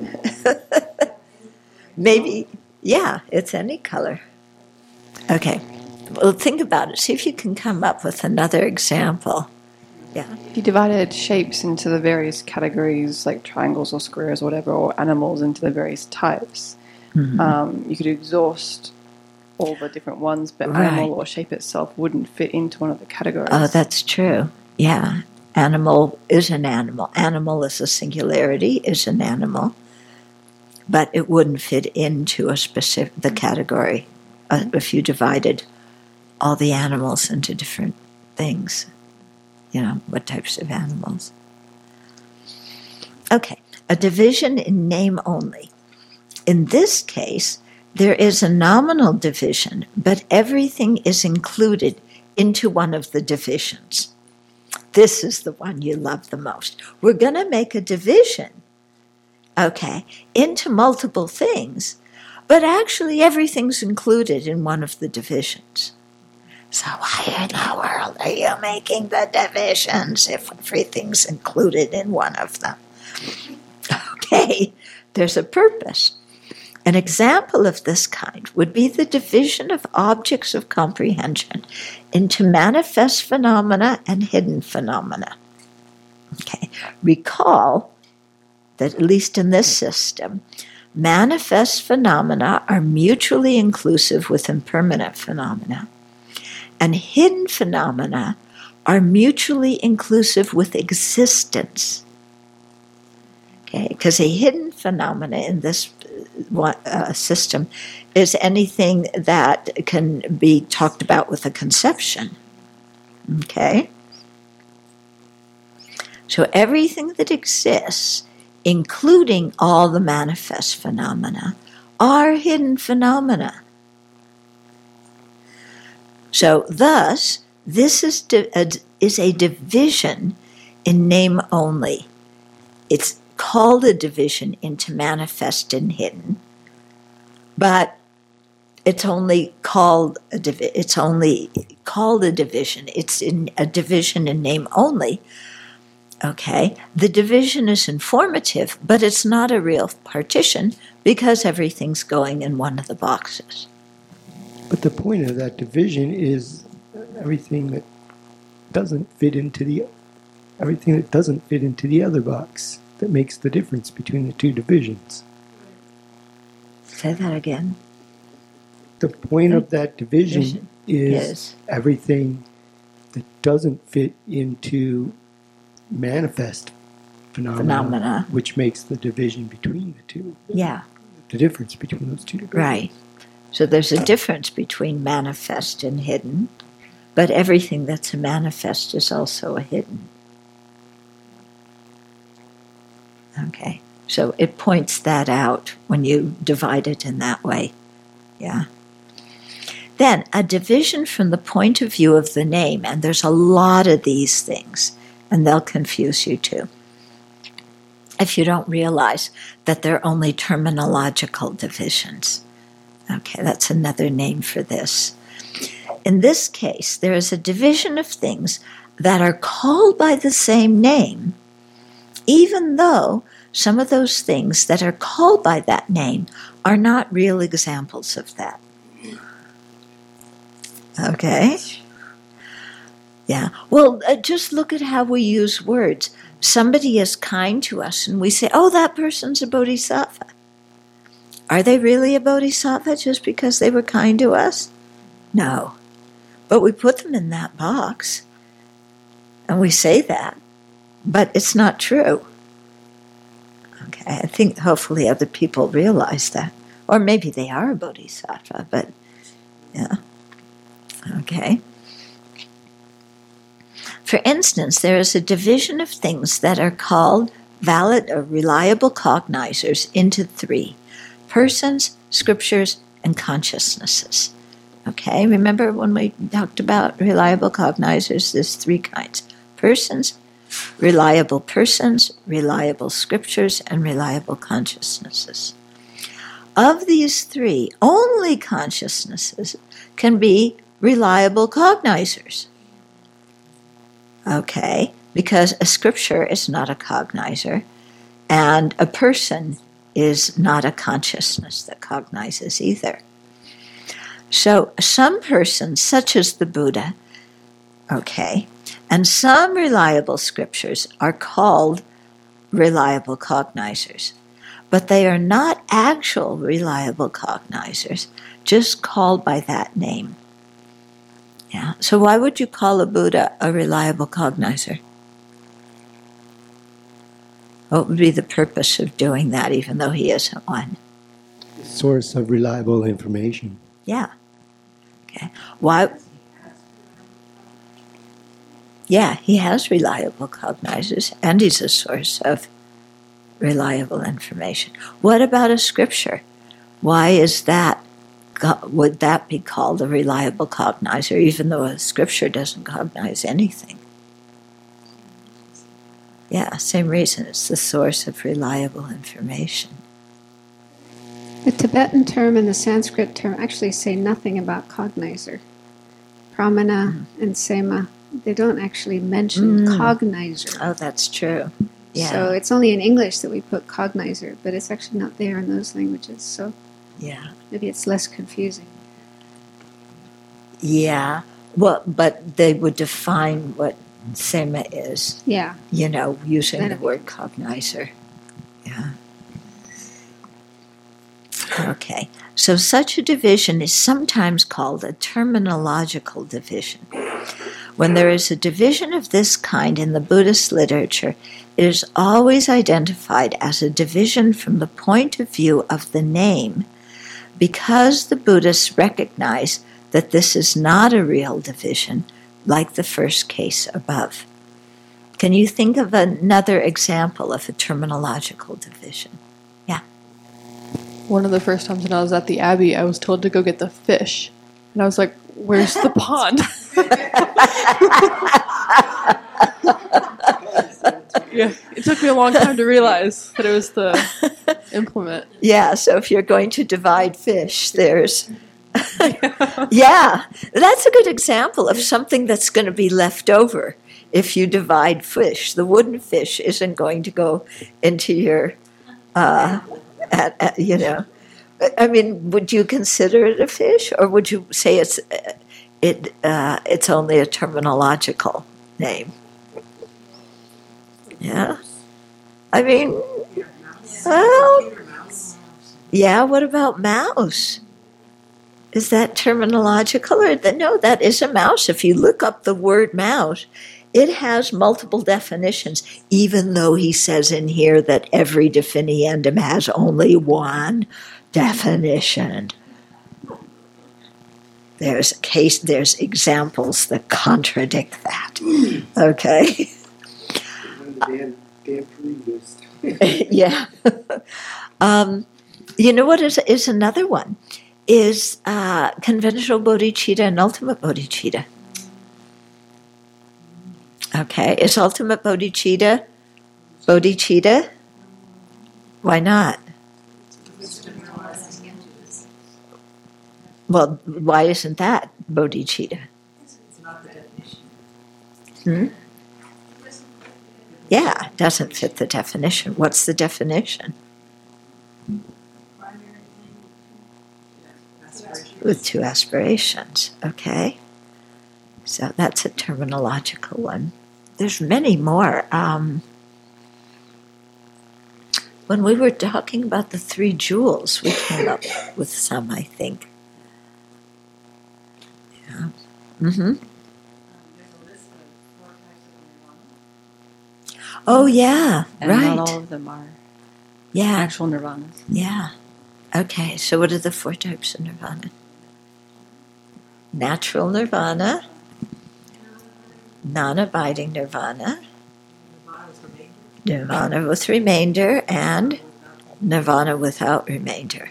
Maybe, it's any color. Okay. Well, think about it. See if you can come up with another example. Yeah. If you divided shapes into the various categories, like triangles or squares or whatever, or animals into the various types, you could exhaust all the different ones, but Right. animal or shape itself wouldn't fit into one of the categories. Oh, that's true. Yeah. Animal is an animal. Animal is a singularity, is an animal. But it wouldn't fit into the category if you divided all the animals into different things. What types of animals. Okay, a division in name only. In this case, there is a nominal division, but everything is included into one of the divisions. This is the one you love the most. We're going to make a division, into multiple things, but actually everything's included in one of the divisions. So why in the world are you making the divisions if everything's included in one of them? Okay, there's a purpose. An example of this kind would be the division of objects of comprehension into manifest phenomena and hidden phenomena. Okay, recall that at least in this system, manifest phenomena are mutually inclusive with impermanent phenomena, and hidden phenomena are mutually inclusive with existence. Okay, because a hidden phenomena in this system is anything that can be talked about with a conception. Okay? So everything that exists, including all the manifest phenomena, are hidden phenomena. So thus, this is a division in name only. It's called a division into manifest and hidden, but it's only called a division. It's in a division in name only. Okay, the division is informative, but it's not a real partition because everything's going in one of the boxes. But the point of that division is everything that doesn't fit into the other box. That makes the difference between the two divisions. Say that again. The point of that division is everything that doesn't fit into manifest phenomena, which makes the division between the two. Yeah. The difference between those two divisions. Right. So there's a difference between manifest and hidden, but everything that's a manifest is also a hidden. Okay, so it points that out when you divide it in that way. Yeah. Then, a division from the point of view of the name, and there's a lot of these things, and they'll confuse you too, if you don't realize that they're only terminological divisions. Okay, that's another name for this. In this case, there is a division of things that are called by the same name, even though some of those things that are called by that name are not real examples of that. Okay? Yeah. Well, just look at how we use words. Somebody is kind to us, and we say, oh, that person's a bodhisattva. Are they really a bodhisattva just because they were kind to us? No. But we put them in that box, and we say that. But it's not true. Okay, I think hopefully other people realize that. Or maybe they are a bodhisattva, but yeah. Okay. For instance, there is a division of things that are called valid or reliable cognizers into three: persons, scriptures, and consciousnesses. Okay, remember when we talked about reliable cognizers, there's three kinds: persons, reliable scriptures, and reliable consciousnesses. Of these three, only consciousnesses can be reliable cognizers. Okay, because a scripture is not a cognizer, and a person is not a consciousness that cognizes either. So some persons, such as the Buddha, okay, and some reliable scriptures are called reliable cognizers, but they are not actual reliable cognizers, just called by that name. Yeah. So why would you call a Buddha a reliable cognizer? What would be the purpose of doing that, even though he isn't one? Source of reliable information. Yeah. Okay. Why? Yeah, he has reliable cognizers, and he's a source of reliable information. What about a scripture? Why is that? Would that be called a reliable cognizer, even though a scripture doesn't cognize anything? Yeah, same reason. It's the source of reliable information. The Tibetan term and the Sanskrit term actually say nothing about cognizer. Pramana and Sema, they don't actually mention cognizer. Oh, that's true. Yeah. So it's only in English that we put cognizer, but it's actually not there in those languages. So yeah, maybe it's less confusing. Yeah. Well, but they would define what Sema is. Yeah. You know, using the word cognizer. Yeah. Okay. So such a division is sometimes called a terminological division. When there is a division of this kind in the Buddhist literature, it is always identified as a division from the point of view of the name, because the Buddhists recognize that this is not a real division, like the first case above. Can you think of another example of a terminological division? Yeah. One of the first times when I was at the Abbey, I was told to go get the fish. And I was like, where's the pond? Yeah, it took me a long time to realize that it was the implement. Yeah, so if you're going to divide fish, there's... Yeah, that's a good example of something that's going to be left over if you divide fish. The wooden fish isn't going to go into your, you know. I mean, would you consider it a fish, or would you say it's only a terminological name? Yeah, I mean, well, yeah. What about mouse? Is that terminological, or no? That is a mouse. If you look up the word mouse, it has multiple definitions. Even though he says in here that every definiendum has only one definition. There's examples that contradict that. Okay. Yeah. You know what is another one? Is conventional bodhicitta and ultimate bodhicitta. Okay. Is ultimate bodhicitta? Why not? Well, why isn't that bodhicitta? It's not the definition. Yeah, it doesn't fit the definition. What's the definition? With two aspirations. Okay. So that's a terminological one. There's many more. When we were talking about the 3 jewels, we came up with some, I think. Yeah. Mm-hmm. Oh, yeah, and right. not all of them are Yeah. actual nirvanas. Yeah. Okay, so what are the 4 types of nirvana? Natural nirvana, non-abiding nirvana, nirvana with remainder, and nirvana without remainder.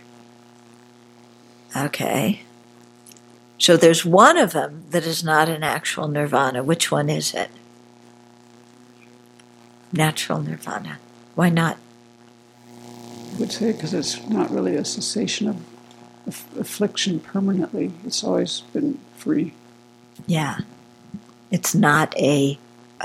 Okay. So there's one of them that is not an actual nirvana. Which one is it? Natural nirvana. Why not? I would say because it's not really a cessation of affliction permanently. It's always been free. Yeah. It's not a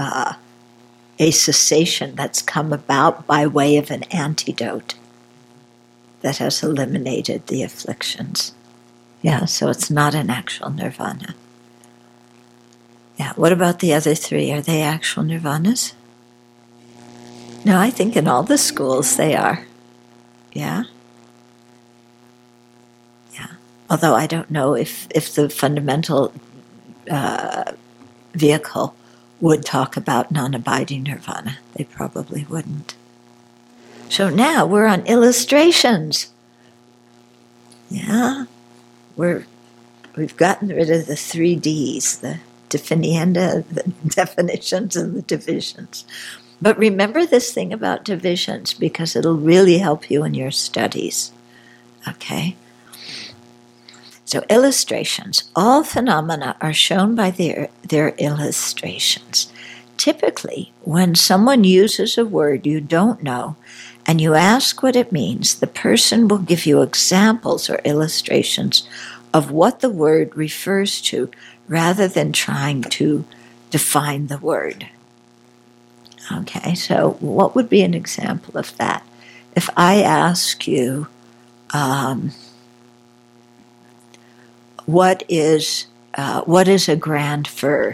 cessation that's come about by way of an antidote that has eliminated the afflictions. Yeah, so it's not an actual nirvana. Yeah, what about the other 3? Are they actual nirvanas? No, I think in all the schools they are. Yeah? Yeah. Although I don't know if the fundamental vehicle would talk about non-abiding nirvana. They probably wouldn't. So now we're on illustrations. Yeah, we've gotten rid of the 3Ds, the definienda, the definitions, and the divisions. But remember this thing about divisions because it'll really help you in your studies. Okay? So illustrations. All phenomena are shown by their illustrations. Typically, when someone uses a word you don't know and you ask what it means, the person will give you examples or illustrations of what the word refers to rather than trying to define the word. Okay, so what would be an example of that? If I ask you, what is a grand fir?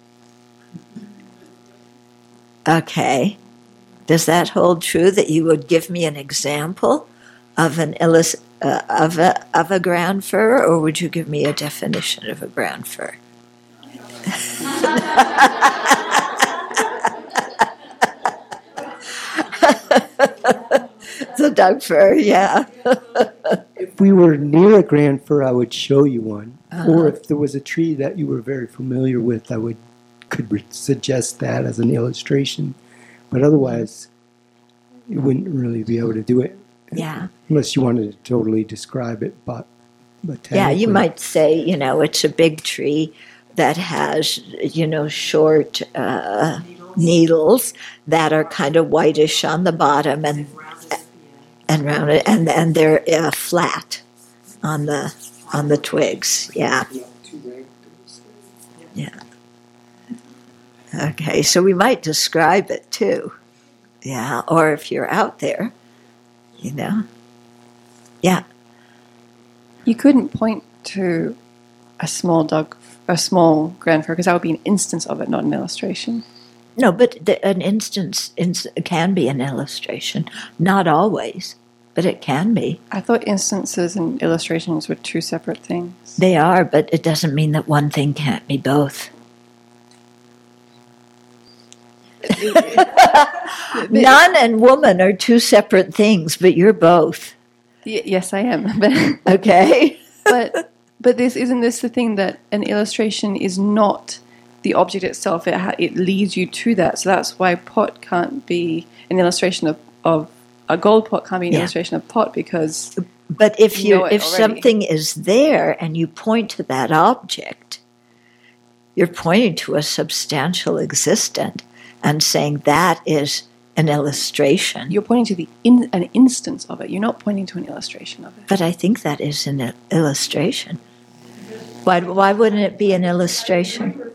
Okay, does that hold true that you would give me an example of of a grand fir, or would you give me a definition of a grand fir? The Doug fir, yeah. If we were near a grand fir, I would show you one. Or if there was a tree that you were very familiar with, I could suggest that as an illustration. But otherwise, you wouldn't really be able to do it. Yeah. Unless you wanted to totally describe it, but yeah, you might say, it's a big tree that has, short needles that are kind of whitish on the bottom and rounded, and they're flat on the twigs. Yeah. Yeah. Okay, so we might describe it too. Yeah, or if you're out there, Yeah. You couldn't point to a small grand fir because that would be an instance of it, not an illustration. No, but an instance can be an illustration. Not always, but it can be. I thought instances and illustrations were two separate things. They are, but it doesn't mean that one thing can't be both. Nun and woman are two separate things, but you're both. Yes, I am. But okay. but isn't this the thing that an illustration is not the object itself? It leads you to that. So that's why pot can't be an illustration of a gold pot can't be an illustration of pot because. But if something is there and you point to that object, you're pointing to a substantial existent and saying that is an illustration. You're pointing to an instance of it. You're not pointing to an illustration of it. But I think that is an illustration. Why wouldn't it be an illustration?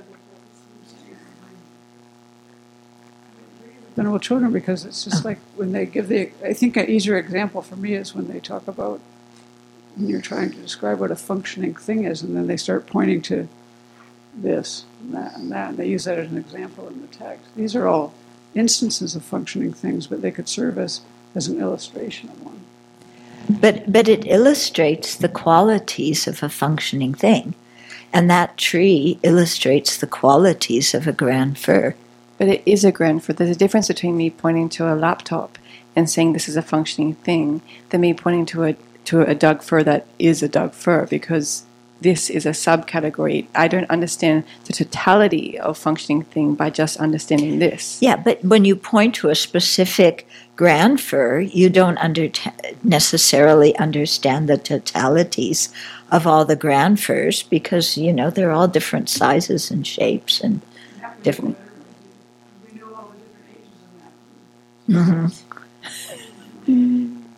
Venerable children, because it's just like when they give I think an easier example for me is when they talk about when you're trying to describe what a functioning thing is, and then they start pointing to this and that and that, and they use that as an example in the text. These are all instances of functioning things, but they could serve as an illustration of one. But it illustrates the qualities of a functioning thing, and that tree illustrates the qualities of a grand fir. But it is a grand fir. There's a difference between me pointing to a laptop and saying this is a functioning thing than me pointing to a Doug fir that is a Doug fir, because this is a subcategory. I don't understand the totality of functioning thing by just understanding this. Yeah, but when you point to a specific grand fir, you don't necessarily understand the totalities of all the grand firs because, they're all different sizes and shapes and different. We know all the different ages in that. Mm-hmm.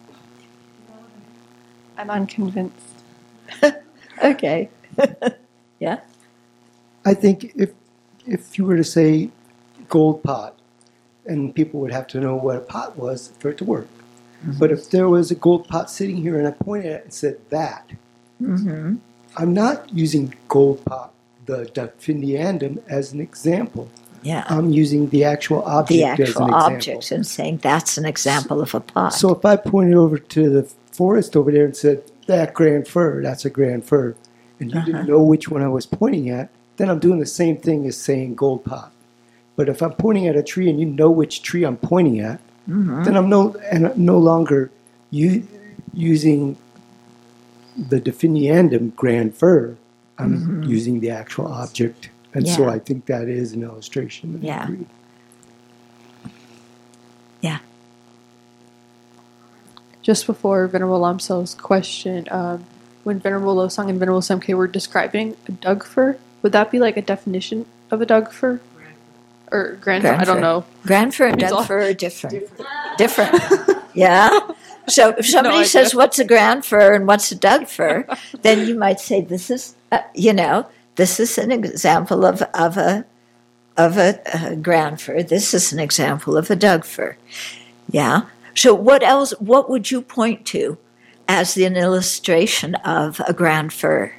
I'm unconvinced. Okay. Yeah? I think if you were to say gold pot, and people would have to know what a pot was for it to work. Mm-hmm. But if there was a gold pot sitting here and I pointed at it and said that, mm-hmm. I'm not using gold pot, the definiendum, as an example. Yeah. I'm using the actual object as an example. Objects and saying that's an example of a pot. So if I pointed over to the forest over there and said, that grand fir, that's a grand fir, and you didn't know which one I was pointing at, then I'm doing the same thing as saying gold pot. But if I'm pointing at a tree and you know which tree I'm pointing at, then I'm no longer using the definiendum grand fir. I'm using the actual object. And so I think that is an illustration. Yeah. Yeah. Just before Venerable Lamsel's question, when Venerable Losang and Venerable Semke were describing a Doug fir, would that be like a definition of a Doug fir? Or grand fir? I don't know. Grand fir and Doug fir are different. Different. Yeah. So if somebody says, what's a grand fir and what's a Doug fir, then you might say, this is, this is an example of a grand fir. This is an example of a Doug fir. Yeah. So what else? What would you point to as an illustration of a grand fir?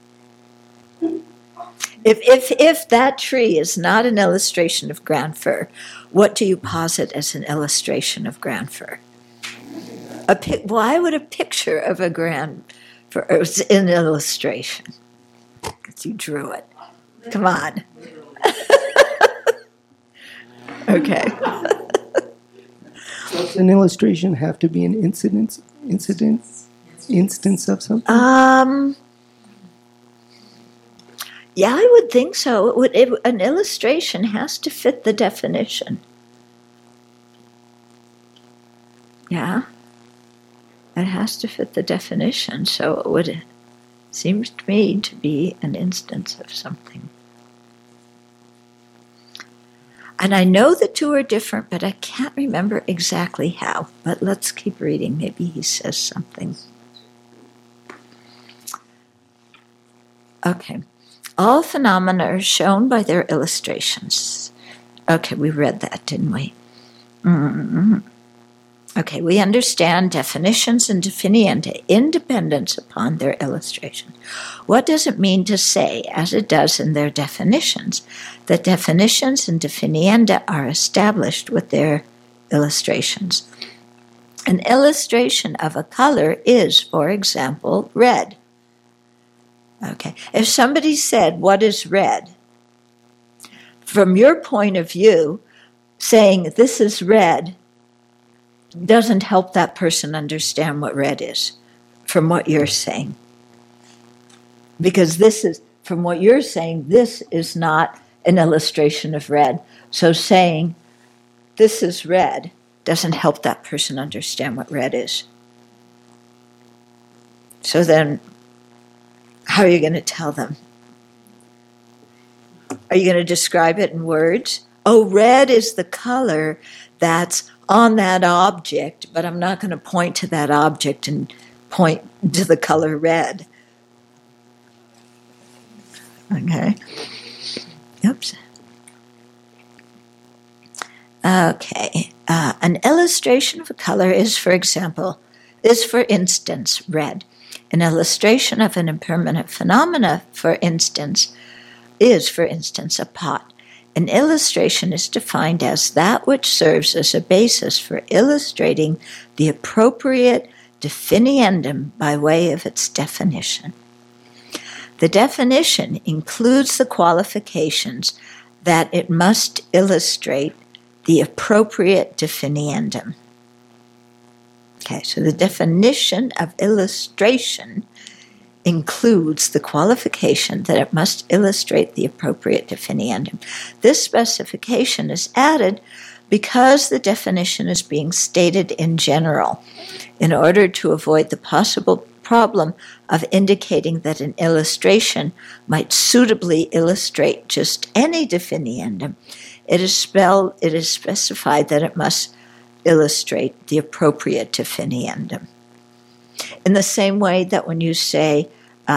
If that tree is not an illustration of grand fir, what do you posit as an illustration of grand fir? Why would a picture of a grand fir is an illustration? Because you drew it. Come on. Okay. Does an illustration have to be an instance of something? Yeah, I would think so. An illustration has to fit the definition. Yeah. It has to fit the definition, so it would seems to me to be an instance of something. And I know the two are different, but I can't remember exactly how. But let's keep reading. Maybe he says something. Okay. All phenomena are shown by their illustrations. Okay, we read that, didn't we? Mm-hmm. Okay, we understand definitions and definienda independence upon their illustration. What does it mean to say, as it does in their definitions, that definitions and definienda are established with their illustrations? An illustration of a color is, for example, red. Okay, if somebody said, what is red? From your point of view, saying this is red doesn't help that person understand what red is from what you're saying. Because this is, from what you're saying, this is not an illustration of red. So saying this is red doesn't help that person understand what red is. So then, how are you going to tell them? Are you going to describe it in words? Oh, red is the color that's on that object, but I'm not going to point to that object and point to the color red. Okay. Oops. Okay. An illustration of a color is, for instance, red. An illustration of an impermanent phenomena, for instance, is, for instance, a pot. An illustration is defined as that which serves as a basis for illustrating the appropriate definiendum by way of its definition. The definition includes the qualifications that it must illustrate the appropriate definiendum. Okay, so the definition of illustration includes the qualification that it must illustrate the appropriate definiendum. This specification is added because the definition is being stated in general in order to avoid the possible problem of indicating that an illustration might suitably illustrate just any definiendum. It is specified that it must illustrate the appropriate definiendum. In the same way that when you say,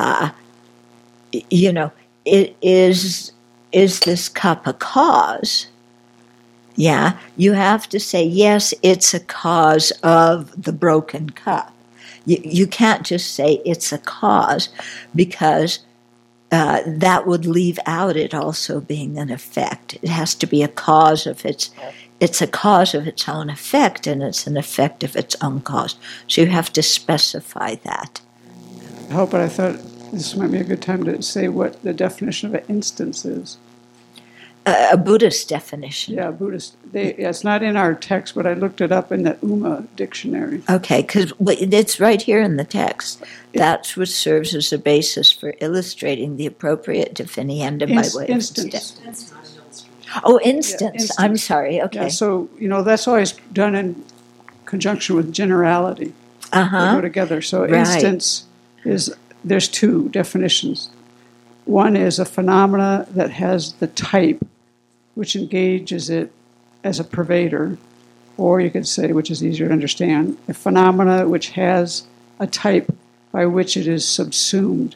is this cup a cause? Yeah, you have to say, yes, it's a cause of the broken cup. You can't just say it's a cause, because that would leave out it also being an effect. It has to be a cause of it's a cause of its own effect, and it's an effect of its own cause. So you have to specify that. Oh, but I thought this might be a good time to say what the definition of an instance is. a Buddhist definition. Yeah, Buddhist. It's not in our text, but I looked it up in the UMA dictionary. Okay, because it's right here in the text. That's what serves as a basis for illustrating the appropriate definiendum by way of instance. Oh, instance. Yeah, instance. I'm sorry. Okay. Yeah, so, that's always done in conjunction with generality. They go together. So instance there's two definitions. One is a phenomena that has the type which engages it as a pervader, or you could say, which is easier to understand, a phenomena which has a type by which it is subsumed.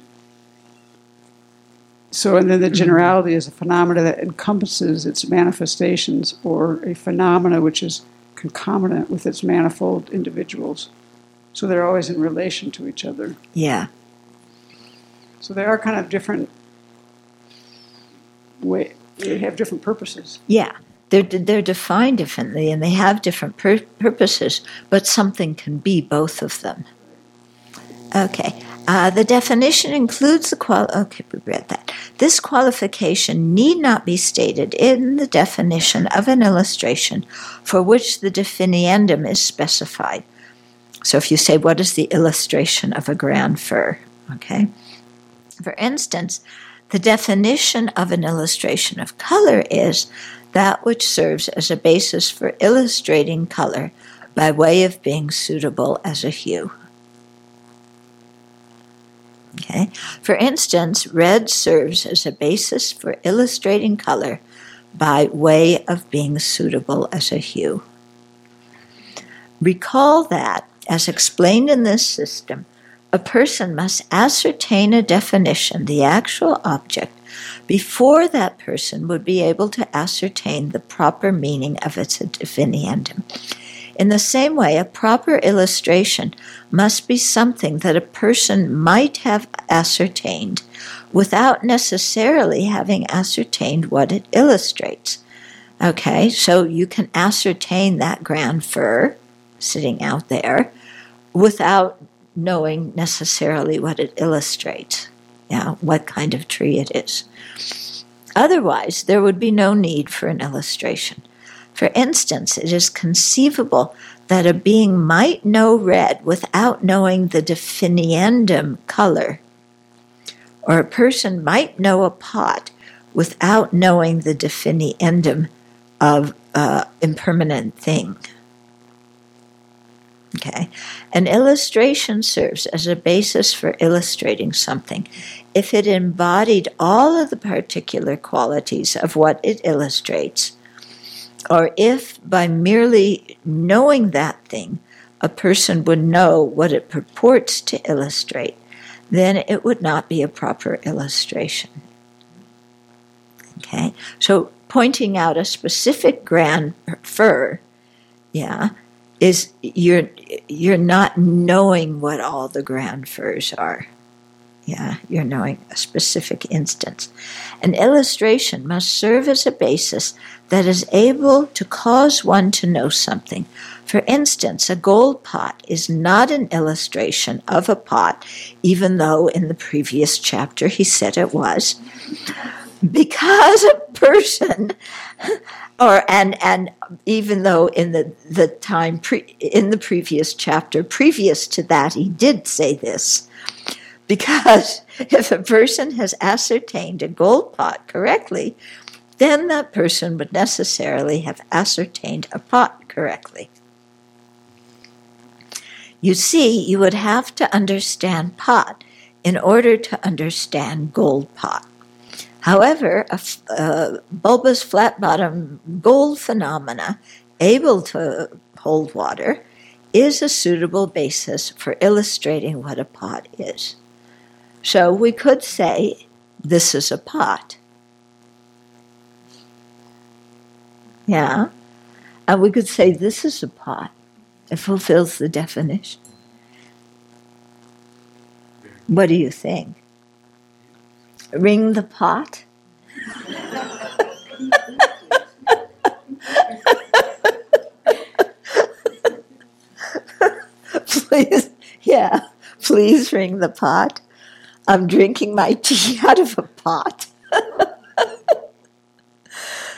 So, and then the generality is a phenomena that encompasses its manifestations, or a phenomena which is concomitant with its manifold individuals. So they're always in relation to each other. Yeah. So they are kind of different they have different purposes. Yeah. They're defined differently, and they have different purposes, but something can be both of them. Okay. The definition includes the okay, we read that. This qualification need not be stated in the definition of an illustration for which the definiendum is specified. So if you say, what is the illustration of a grand fir? Okay. For instance, the definition of an illustration of color is that which serves as a basis for illustrating color by way of being suitable as a hue. Okay. For instance, red serves as a basis for illustrating color by way of being suitable as a hue. Recall that, as explained in this system, a person must ascertain a definition, the actual object, before that person would be able to ascertain the proper meaning of its definiendum. In the same way, a proper illustration must be something that a person might have ascertained without necessarily having ascertained what it illustrates. Okay, so you can ascertain that grand fir sitting out there without knowing necessarily what it illustrates, what kind of tree it is. Otherwise, there would be no need for an illustration. For instance, it is conceivable that a being might know red without knowing the definiendum color, or a person might know a pot without knowing the definiendum of impermanent thing. Okay. An illustration serves as a basis for illustrating something if it embodied all of the particular qualities of what it illustrates, or if by merely knowing that thing, a person would know what it purports to illustrate, then it would not be a proper illustration. Okay? So pointing out a specific grand fir, is you're not knowing what all the grand firs are. You're knowing a specific instance. An illustration must serve as a basis that is able to cause one to know something. For instance, a gold pot is not an illustration of a pot, even though in the previous chapter he said it was, because a person, and even though in the time in the previous chapter previous to that he did say this. Because if a person has ascertained a gold pot correctly, then that person would necessarily have ascertained a pot correctly. You see, you would have to understand pot in order to understand gold pot. However, a bulbous flat-bottom gold phenomena able to hold water is a suitable basis for illustrating what a pot is. So we could say, this is a pot. And we could say, this is a pot. It fulfills the definition. What do you think? Ring the pot? Please ring the pot. I'm drinking my tea out of a pot.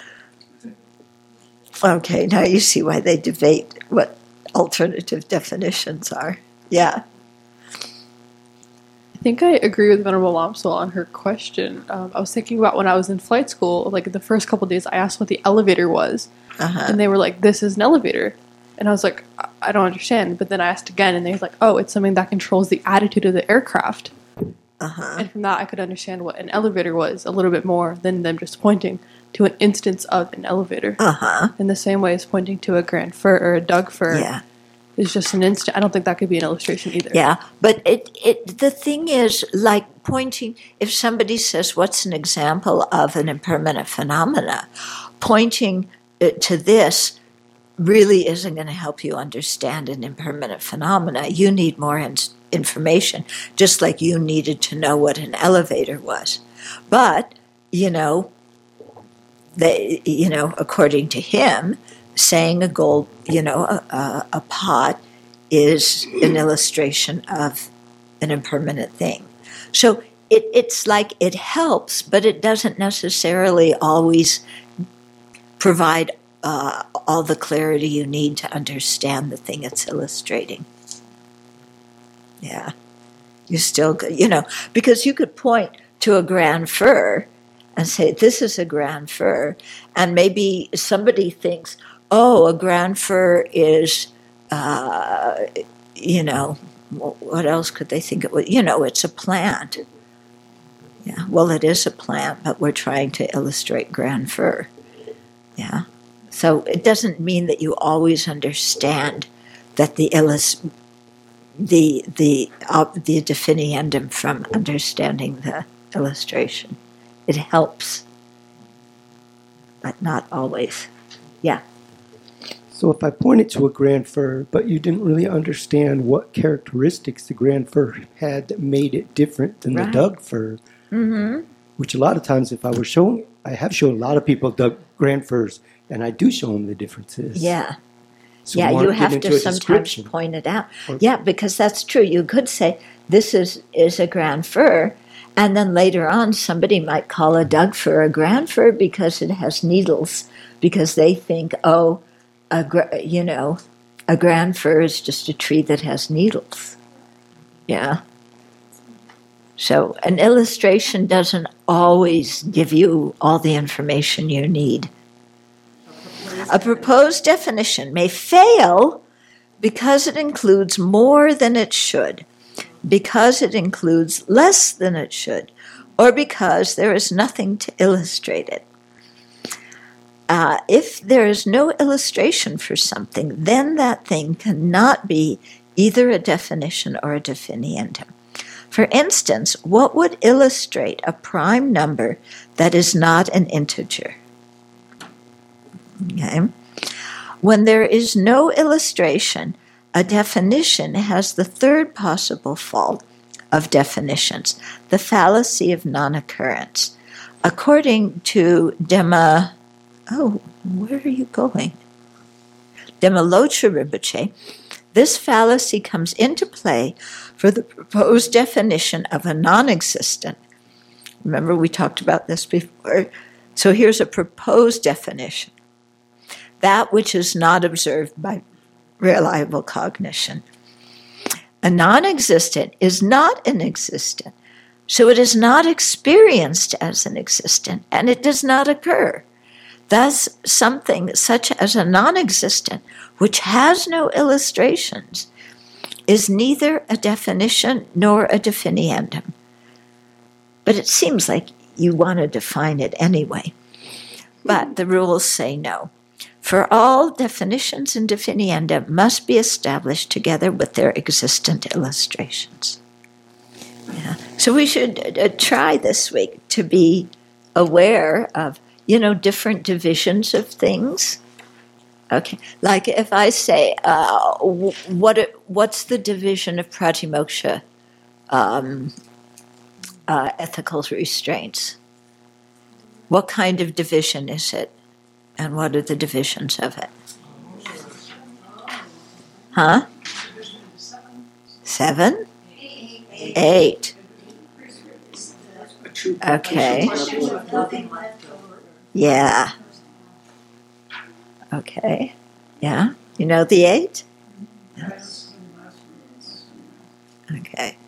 Okay, now you see why they debate what alternative definitions are. Yeah. I think I agree with Venerable Lomswell on her question. I was thinking about when I was in flight school, like the first couple of days, I asked what the elevator was. And they were like, this is an elevator. And I was like, I don't understand. But then I asked again, and they were like, oh, it's something that controls the attitude of the aircraft. And from that, I could understand what an elevator was a little bit more than them just pointing to an instance of an elevator. In the same way as pointing to a grand fir or a Doug fir is just an instant. I don't think that could be an illustration either. Yeah, but the thing is, like pointing, if somebody says, what's an example of an impermanent phenomena, pointing to this really isn't going to help you understand an impermanent phenomena. You need more information, just like you needed to know what an elevator was. But, according to him, saying a gold, a pot is an illustration of an impermanent thing. So it's like it helps, but it doesn't necessarily always provide all the clarity you need to understand the thing it's illustrating. Yeah. You still, because you could point to a grand fir and say, this is a grand fir, and maybe somebody thinks, oh, a grand fir is, what else could they think it was? It's a plant. Yeah, well, it is a plant, but we're trying to illustrate grand fir. Yeah. So it doesn't mean that you always understand that the definiendum from understanding the illustration. It helps, but not always. Yeah. So if I pointed to a grand fir, but you didn't really understand what characteristics the grand fir had that made it different than the Doug fir, which a lot of times if I were showing, I have shown a lot of people Doug grand firs, and I do show them the differences. Yeah. So yeah, you have to sometimes point it out. Yeah, because that's true. You could say, this is a grand fir, and then later on somebody might call a Doug fir a grand fir because it has needles, because they think, a grand fir is just a tree that has needles. Yeah. So an illustration doesn't always give you all the information you need. A proposed definition may fail because it includes more than it should, because it includes less than it should, or because there is nothing to illustrate it. If there is no illustration for something, then that thing cannot be either a definition or a definiendum. For instance, what would illustrate a prime number that is not an integer? Okay. When there is no illustration, a definition has the third possible fault of definitions, the fallacy of non-occurrence. According to Demalotcha Rinpoche, this fallacy comes into play for the proposed definition of a non-existent. Remember, we talked about this before. So here's a proposed definition. That which is not observed by reliable cognition. A non-existent is not an existent, so it is not experienced as an existent, and it does not occur. Thus, something such as a non-existent, which has no illustrations, is neither a definition nor a definiendum. But it seems like you want to define it anyway. But the rules say no. For all definitions and definienda must be established together with their existent illustrations. Yeah. So we should try this week to be aware of, different divisions of things. Okay, like if I say, what's the division of pratimoksha ethical restraints? What kind of division is it? And what are the divisions of it? Huh? 7? 8. Okay. Yeah. Okay. Yeah. You know the 8? Yes. Okay.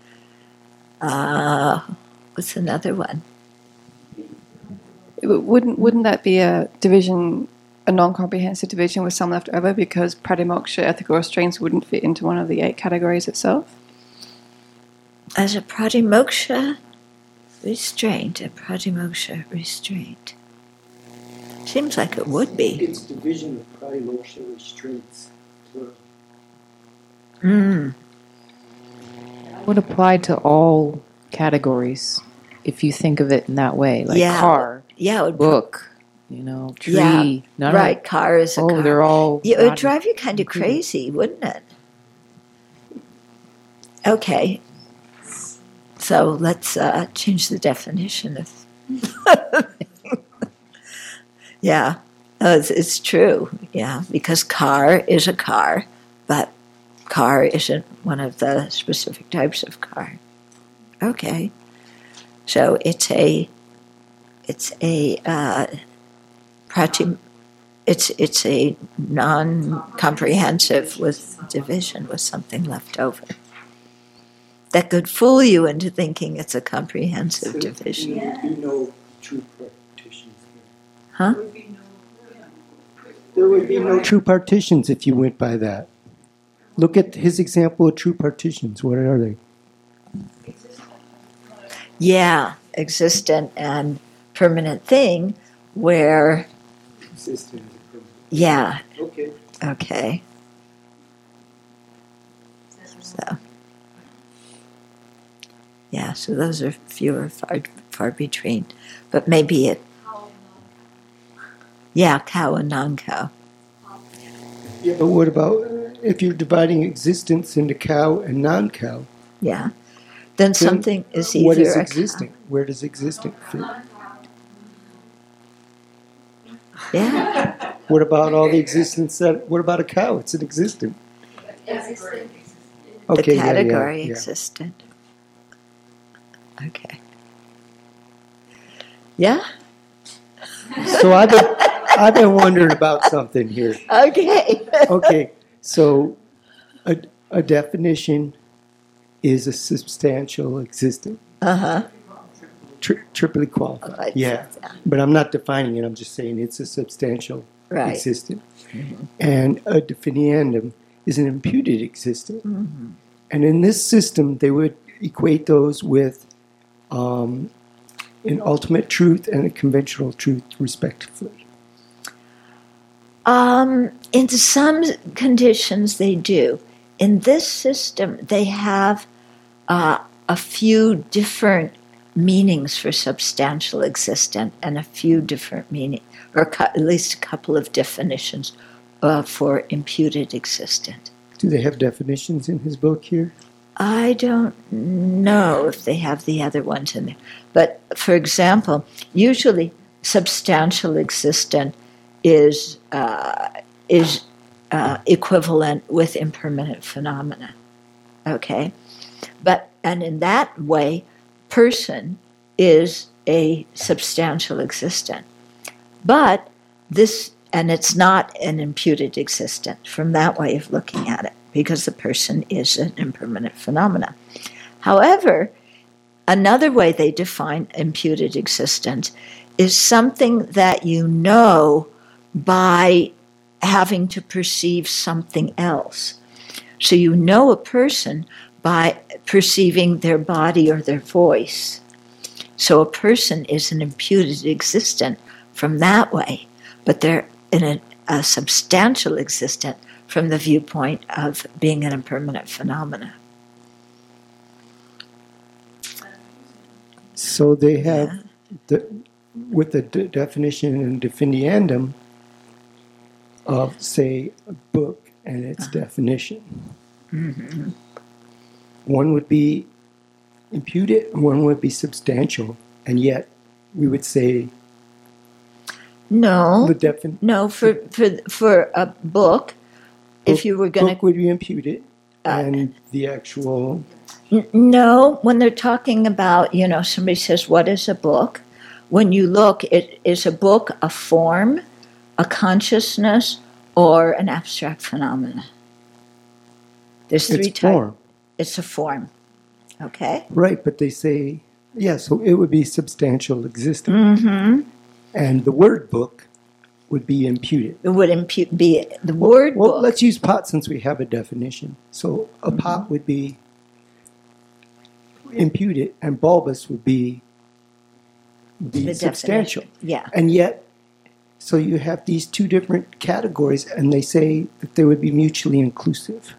What's another one? Wouldn't that be a division, a non-comprehensive division with some left over, because pratimoksha, ethical restraints, wouldn't fit into one of the 8 categories itself? As a pratimoksha restraint, a pratimoksha restraint. Seems like it would be. It's division of pratimoksha restraints. Would apply to all categories if you think of it in that way, like car, it would book, tree. Right, car is a car. They're all. It would drive you kind of crazy, wouldn't it? Okay, so let's change the definition of. Yeah, it's true. Yeah, because car is a car, but car isn't one of the specific types of car. Okay, so it's a non-comprehensive with division with something left over. That could fool you into thinking it's a comprehensive division. There would be no true partitions. Huh? There would be no true partitions if you went by that. Look at his example of true partitions. What are they? Yeah, existent and permanent thing where... Existent and permanent. Yeah. Okay. Okay. So... Yeah, so those are fewer, far between. But maybe it... Yeah, cow and non-cow. Yeah, but what about if you're dividing existence into cow and non-cow? Yeah. Then something is either what is a existing? cow. Where does existing fit? Yeah. What about all the existence what about a cow? It's an existent. The category existent. Okay. Yeah? So I've been wondering about something here. Okay. Okay, so a definition is a substantial existent. Uh-huh. Triply qualified. Yeah, but I'm not defining it. I'm just saying it's a substantial existent. Mm-hmm. And a definiendum is an imputed existent. Mm-hmm. And in this system, they would equate those with an ultimate truth and a conventional truth, respectively. In some conditions, they do. In this system, they have a few different meanings for substantial existent and a few different meanings, or at least a couple of definitions for imputed existent. Do they have definitions in his book here? I don't know if they have the other ones in there. But, for example, usually substantial existent is equivalent with impermanent phenomena. Okay? And in that way, person is a substantial existent. But and it's not an imputed existent from that way of looking at it, because the person is an impermanent phenomena. However, another way they define imputed existence is something that you know by having to perceive something else. So you know a person by perceiving their body or their voice. So a person is an imputed existent from that way, but they're in a substantial existent from the viewpoint of being an impermanent phenomena. So they have, with the definition and definiendum of, say, a book and its definition. Mm-hmm. One would be imputed, and one would be substantial, and yet we would say no. For a book, if you were going to... book would be imputed, and the actual... No, when they're talking about, somebody says, what is a book? When you look, is a book a form, a consciousness, or an abstract phenomena. There's three It's form. It's a form. Okay? Right, but they say, so it would be substantial existence. Mm-hmm. And the word book would be imputed. It would be the word Well, book. let's use pot since we have a definition. So a pot would be imputed, and bulbous would be The substantial. definition. Yeah. And yet, so you have these two different categories, and they say that they would be mutually inclusive.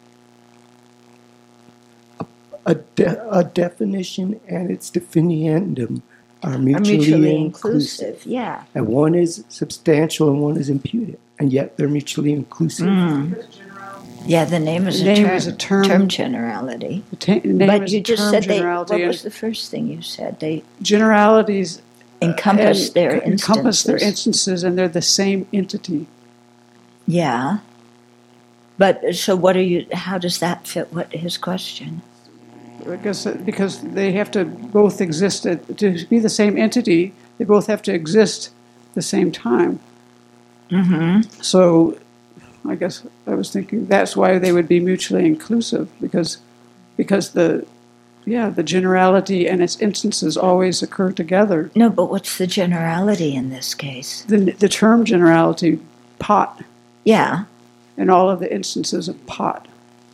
A definition and its definiendum are mutually inclusive. Yeah. And one is substantial and one is imputed, and yet they're mutually inclusive. Yeah, the name is a term. Term generality. The name But is you a just term said generality. what was the first thing you said? They Generalities encompass their instances. encompass their instances, and they're the same entity. Yeah. But so what are you? How does that fit? What his question? Because they have to both exist to be the same entity. They both have to exist at the same time. Mm-hmm. So, I guess I was thinking that's why they would be mutually inclusive because the generality and its instances always occur together. No, but what's the generality in this case? The term generality, pot, Yeah. and all of the instances of pot.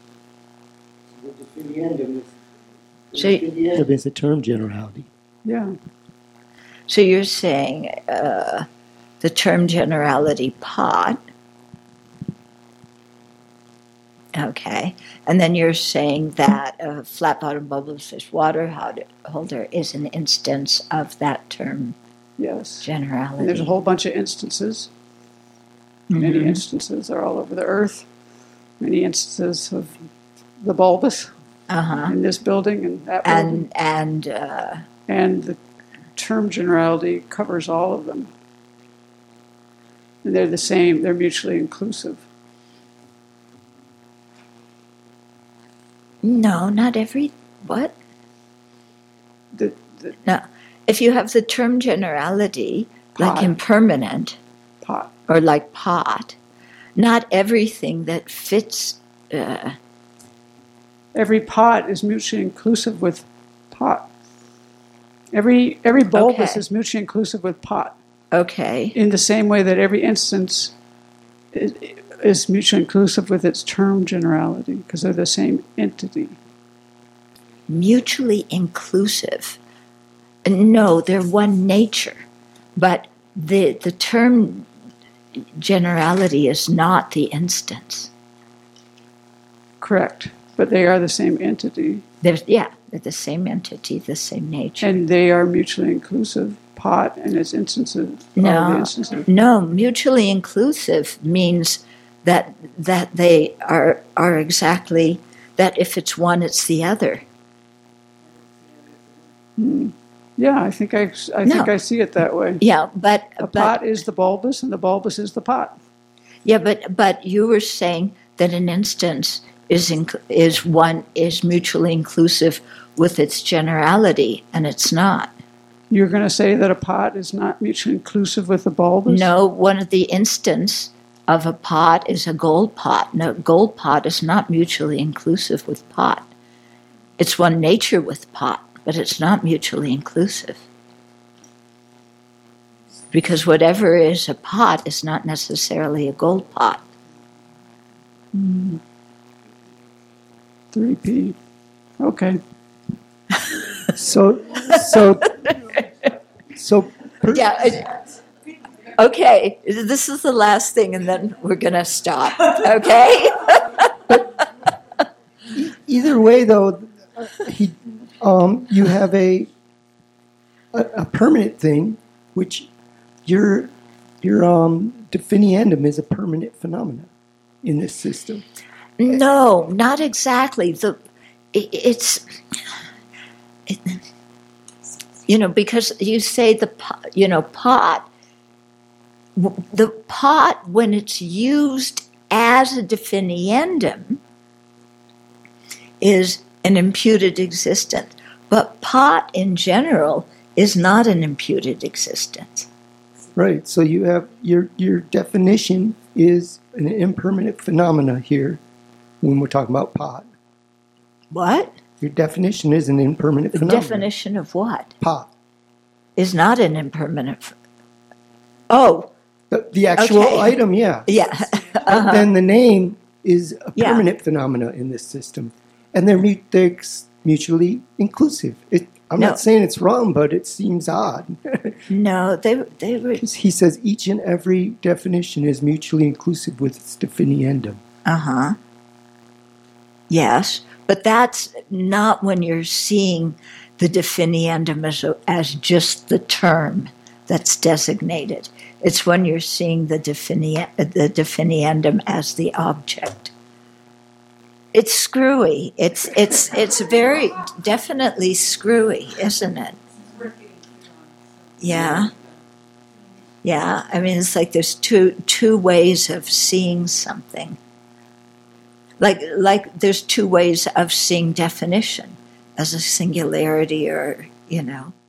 So, It's a term generality. Yeah. so you're saying the term generality pot. Okay. And then you're saying that a flat bottom bulbous water holder is an instance of that term Yes. generality. And there's a whole bunch of instances. Mm-hmm. Many instances are all over the earth. Many instances of the bulbous in this building and that building. And the term generality covers all of them. And they're the same. They're mutually inclusive. No, not every. What? No. If you have the term generality, Pot. like impermanent, Pot. or like pot, not everything that fits. Every pot is mutually inclusive with pot. Every bulbous Okay. is mutually inclusive with pot. Okay. In the same way that every instance is mutually inclusive with its term generality, because they're the same entity. Mutually inclusive. No, they're one nature, but the term generality is not the instance. Correct. But they are the same entity. They're the same entity, the same nature. And they are mutually inclusive. Pot and its instances. All the instances. No, mutually inclusive means that they are exactly that. If it's one, it's the other. Yeah, I think I see it that way. Yeah, but The pot is the bulbous, and the bulbous is the pot. Yeah, but you were saying that an instance is mutually inclusive with its generality, and it's not. You're going to say that a pot is not mutually inclusive with the bulbous? No, one of the instance of a pot is a gold pot. No, gold pot is not mutually inclusive with pot. It's one nature with pot, but it's not mutually inclusive. Because whatever is a pot is not necessarily a gold pot. 3P. Okay. So Yeah. Okay, this is the last thing, and then we're going to stop. Okay? either way, though, you have a permanent thing, which your definiendum is a permanent phenomenon in this system. No, not exactly. Because you say the pot, the pot, when it's used as a definiendum, is an imputed existence. But pot in general is not an imputed existence. Right. So you have your definition is an impermanent phenomena here when we're talking about pot. What? Your definition is an impermanent The phenomenon. definition of what? Pot. Is not an impermanent. Oh, The actual Okay. item, yeah. yeah. But then the name is a Yeah. permanent phenomena in this system. And they're mutually inclusive. I'm No. not saying it's wrong, but it seems odd. No, they were. He says each and every definition is mutually inclusive with its definiendum. Uh-huh. Yes, but that's not when you're seeing the definiendum as just the term that's designated. It's when you're seeing the definiendum as the object. It's screwy. It's very definitely screwy, isn't it? Yeah. Yeah, I mean, it's like there's two ways of seeing something. Like there's two ways of seeing definition, as a singularity or,